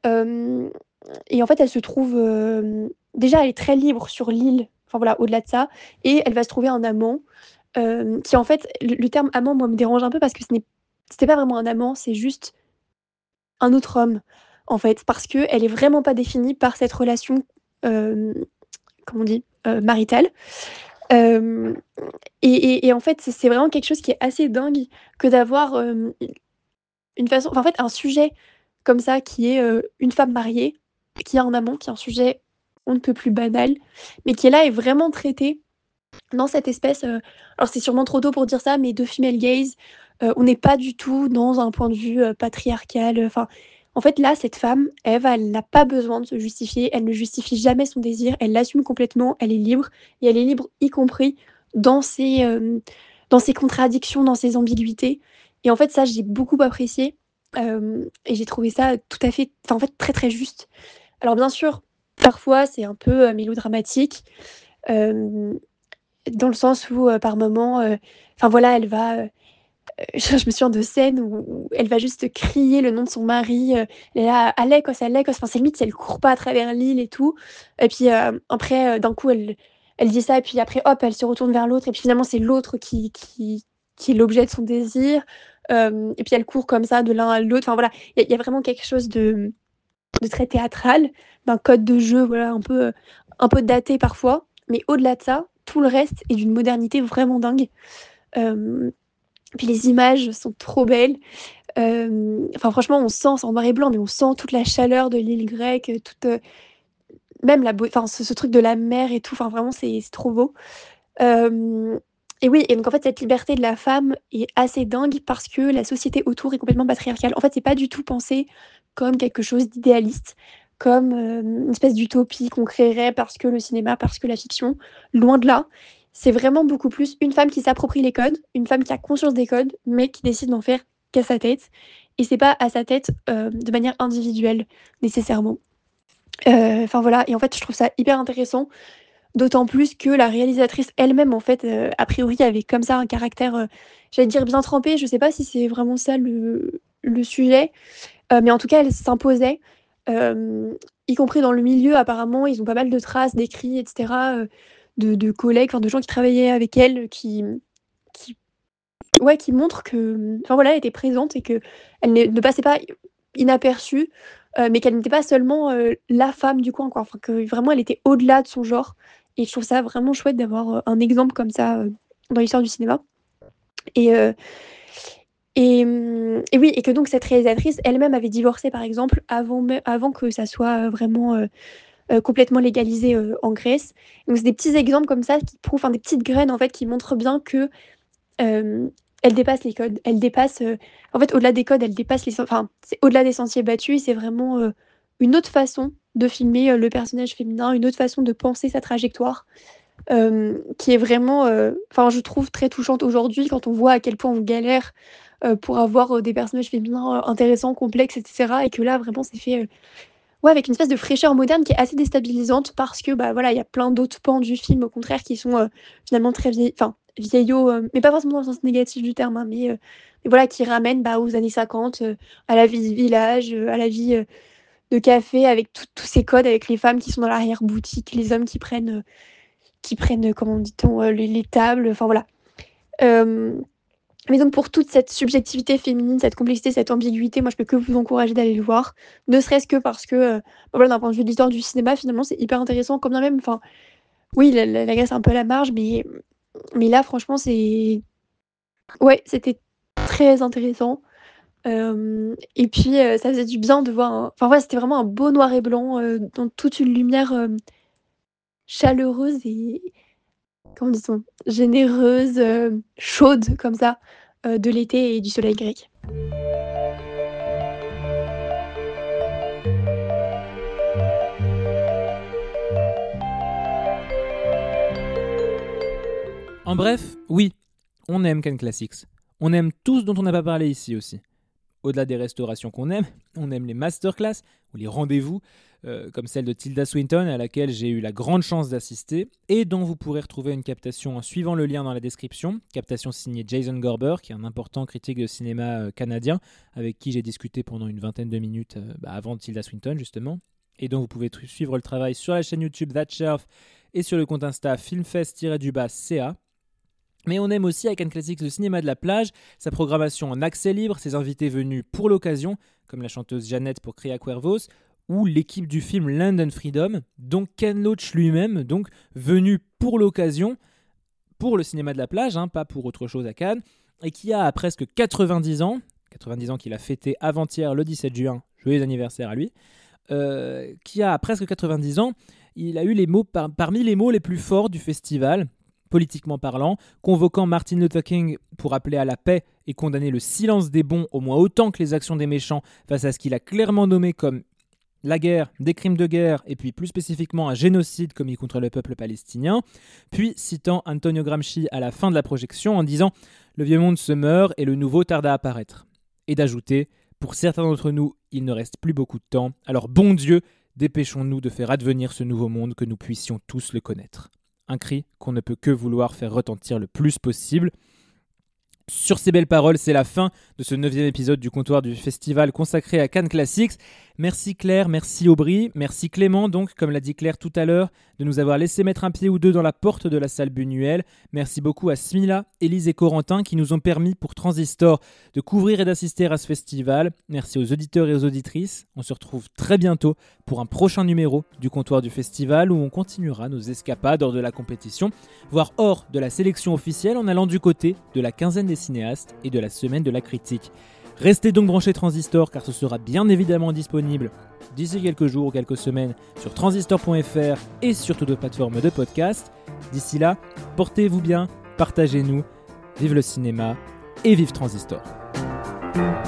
Et en fait, elle se trouve, déjà, elle est très libre sur l'île, enfin voilà, au-delà de ça, et elle va se trouver un amant, qui en fait, le terme amant, moi, me dérange un peu parce que c'était pas vraiment un amant, c'est juste un autre homme, en fait, parce qu'elle est vraiment pas définie par cette relation, hem, comment on dit? Maritale. Hem et en fait, c'est vraiment quelque chose qui est assez dingue que d'avoir, une façon enfin, en fait, un sujet comme ça qui est, une femme mariée, qui a un amant, qui est un sujet on ne peut plus banal, mais qui est là et vraiment traité dans cette espèce, alors c'est sûrement trop tôt pour dire ça, mais de female gaze. On n'est pas du tout dans un point de vue, patriarcal, enfin, en fait, là, cette femme, Ève, elle n'a pas besoin de se justifier, elle ne justifie jamais son désir, elle l'assume complètement, elle est libre et elle est libre y compris dans dans ses contradictions, dans ses ambiguïtés et en fait, ça, j'ai beaucoup apprécié, et j'ai trouvé ça tout à fait enfin, en fait, très, très juste. Alors bien sûr, parfois, c'est un peu, mélodramatique, hem dans le sens où, par moment, enfin voilà, elle va, je me souviens de scènes où elle va juste crier le nom de son mari, elle est là: «Alekos, Alekos», enfin c'est limite si elle court pas à travers l'île et tout et puis, après, d'un coup elle dit ça et puis après hop, elle se retourne vers l'autre et puis finalement c'est l'autre qui est l'objet de son désir, et puis elle court comme ça de l'un à l'autre, enfin voilà, il y a vraiment quelque chose de très théâtral, d'un code de jeu, voilà, un peu daté parfois, mais au-delà de ça, tout le reste est d'une modernité vraiment dingue. Hem, puis les images sont trop belles. Enfin franchement, on sent c'est en noir et blanc, mais on sent toute la chaleur de l'île grecque, toute, même la beau enfin ce truc de la mer et tout, enfin vraiment c'est trop beau. Hem et oui et donc en fait, cette liberté de la femme est assez dingue parce que la société autour est complètement patriarcale. En fait, c'est pas du tout pensé comme quelque chose d'idéaliste, comme, une espèce d'utopie qu'on créerait parce que le cinéma, parce que la fiction. Loin de là. C'est vraiment beaucoup plus une femme qui s'approprie les codes, une femme qui a conscience des codes, mais qui décide d'en faire qu'à sa tête et c'est pas à sa tête, de manière individuelle nécessairement. Enfin voilà et en fait, je trouve ça hyper intéressant. D'autant plus que la réalisatrice elle-même, en fait, a priori, avait comme ça un caractère, j'allais dire bien trempé, je sais pas si c'est vraiment ça le sujet, mais en tout cas, elle s'imposait, y compris dans le milieu apparemment, ils ont pas mal de traces d'écrits et cetera, de collègues, enfin de gens qui travaillaient avec elle, qui ouais, qui montrent que, enfin voilà, elle était présente et qu'elle ne passait pas inaperçue, mais qu'elle n'était pas seulement, la femme du coin, quoi. Enfin que vraiment elle était au-delà de son genre et je trouve ça vraiment chouette d'avoir, un exemple comme ça, dans l'histoire du cinéma et et oui et que donc cette réalisatrice elle-même avait divorcé par exemple avant que ça soit, vraiment, complètement légalisé, en Grèce. Donc c'est des petits exemples comme ça qui prouvent enfin des petites graines en fait qui montrent bien que elle dépasse les codes. Elle dépasse, en fait, au-delà des codes, elle dépasse enfin, c'est au-delà des sentiers battus et c'est vraiment, une autre façon de filmer, le personnage féminin, une autre façon de penser sa trajectoire, qui est vraiment, enfin, je trouve très touchante aujourd'hui quand on voit à quel point on galère, pour avoir, des personnages féminins, intéressants, complexes et cetera et que là, vraiment, c'est fait, ouais, avec une espèce de fraîcheur moderne qui est assez déstabilisante parce que, bah, voilà, il y a plein d'autres pans du film, au contraire, qui sont, finalement très enfin, vieillots, mais pas forcément dans le sens négatif du terme, hein, mais voilà, qui ramènent, bah, aux années 50, à la vie de village, à la vie, de café avec tous ces codes, avec les femmes qui sont dans l'arrière-boutique, les hommes qui prennent, comment dit-on? Les tables, enfin voilà. Hem mais donc pour toute cette subjectivité féminine, cette complexité, cette ambiguïté, moi je peux que vous encourager d'aller le voir. Ne serait-ce que parce que, bah, voilà, d'un point de vue de l'histoire du cinéma, finalement, c'est hyper intéressant quand bien même enfin, oui, la Grèce est un peu à la marge, mais là franchement c'est ouais, c'était très intéressant. Et puis, ça faisait du bien de voir un enfin ouais, c'était vraiment un beau noir et blanc, dans toute une lumière, chaleureuse et comment dit-on? Généreuse, chaude comme ça, de l'été et du soleil grec. En bref, oui, on aime Cannes Classics. On aime tout ce dont on n'a pas parlé ici aussi. Au-delà des restaurations qu'on aime, on aime les masterclass ou les rendez-vous, comme celle de Tilda Swinton, à laquelle j'ai eu la grande chance d'assister, et dont vous pourrez retrouver une captation en suivant le lien dans la description. Captation signée Jason Gorber, qui est un important critique de cinéma canadien, avec qui j'ai discuté pendant une vingtaine de minutes avant Tilda Swinton, justement, et dont vous pouvez suivre le travail sur la chaîne YouTube That Shelf et sur le compte Insta filmfest-CA. Mais on aime aussi à Cannes Classics le cinéma de la plage, sa programmation en accès libre, ses invités venus pour l'occasion, comme la chanteuse Jeannette pour Cria Cuervos, ou l'équipe du film London Freedom, dont Ken Loach lui-même, donc venu pour l'occasion, pour le cinéma de la plage, pas pour autre chose à Cannes, et qui a presque 90 ans qu'il a fêté avant-hier le 17 juin, joyeux anniversaire à lui, qui a presque 90 ans, il a eu les mots parmi les mots les plus forts du festival, politiquement parlant, convoquant Martin Luther King pour appeler à la paix et condamner le silence des bons au moins autant que les actions des méchants face à ce qu'il a clairement nommé comme la guerre, des crimes de guerre et puis plus spécifiquement un génocide commis contre le peuple palestinien, puis citant Antonio Gramsci à la fin de la projection en disant « Le vieux monde se meurt et le nouveau tarde à apparaître » et d'ajouter « Pour certains d'entre nous, il ne reste plus beaucoup de temps, alors bon Dieu, dépêchons-nous de faire advenir ce nouveau monde que nous puissions tous le connaître. » Un cri qu'on ne peut que vouloir faire retentir le plus possible. Sur ces belles paroles, c'est la fin de ce 9e épisode du comptoir du festival consacré à Cannes Classics. Merci Claire, merci Aubry, merci Clément, donc, comme l'a dit Claire tout à l'heure, de nous avoir laissé mettre un pied ou deux dans la porte de la salle Buñuel. Merci beaucoup à Smila, Élise et Corentin qui nous ont permis pour Transistor de couvrir et d'assister à ce festival. Merci aux auditeurs et aux auditrices. On se retrouve très bientôt pour un prochain numéro du comptoir du festival où on continuera nos escapades hors de la compétition, voire hors de la sélection officielle en allant du côté de la quinzaine des cinéastes et de la semaine de la critique. Restez donc branchés Transistor car ce sera bien évidemment disponible d'ici quelques jours ou quelques semaines sur transistor.fr et sur toutes les plateformes de podcast. D'ici là, portez-vous bien, partagez-nous, vive le cinéma et vive Transistor.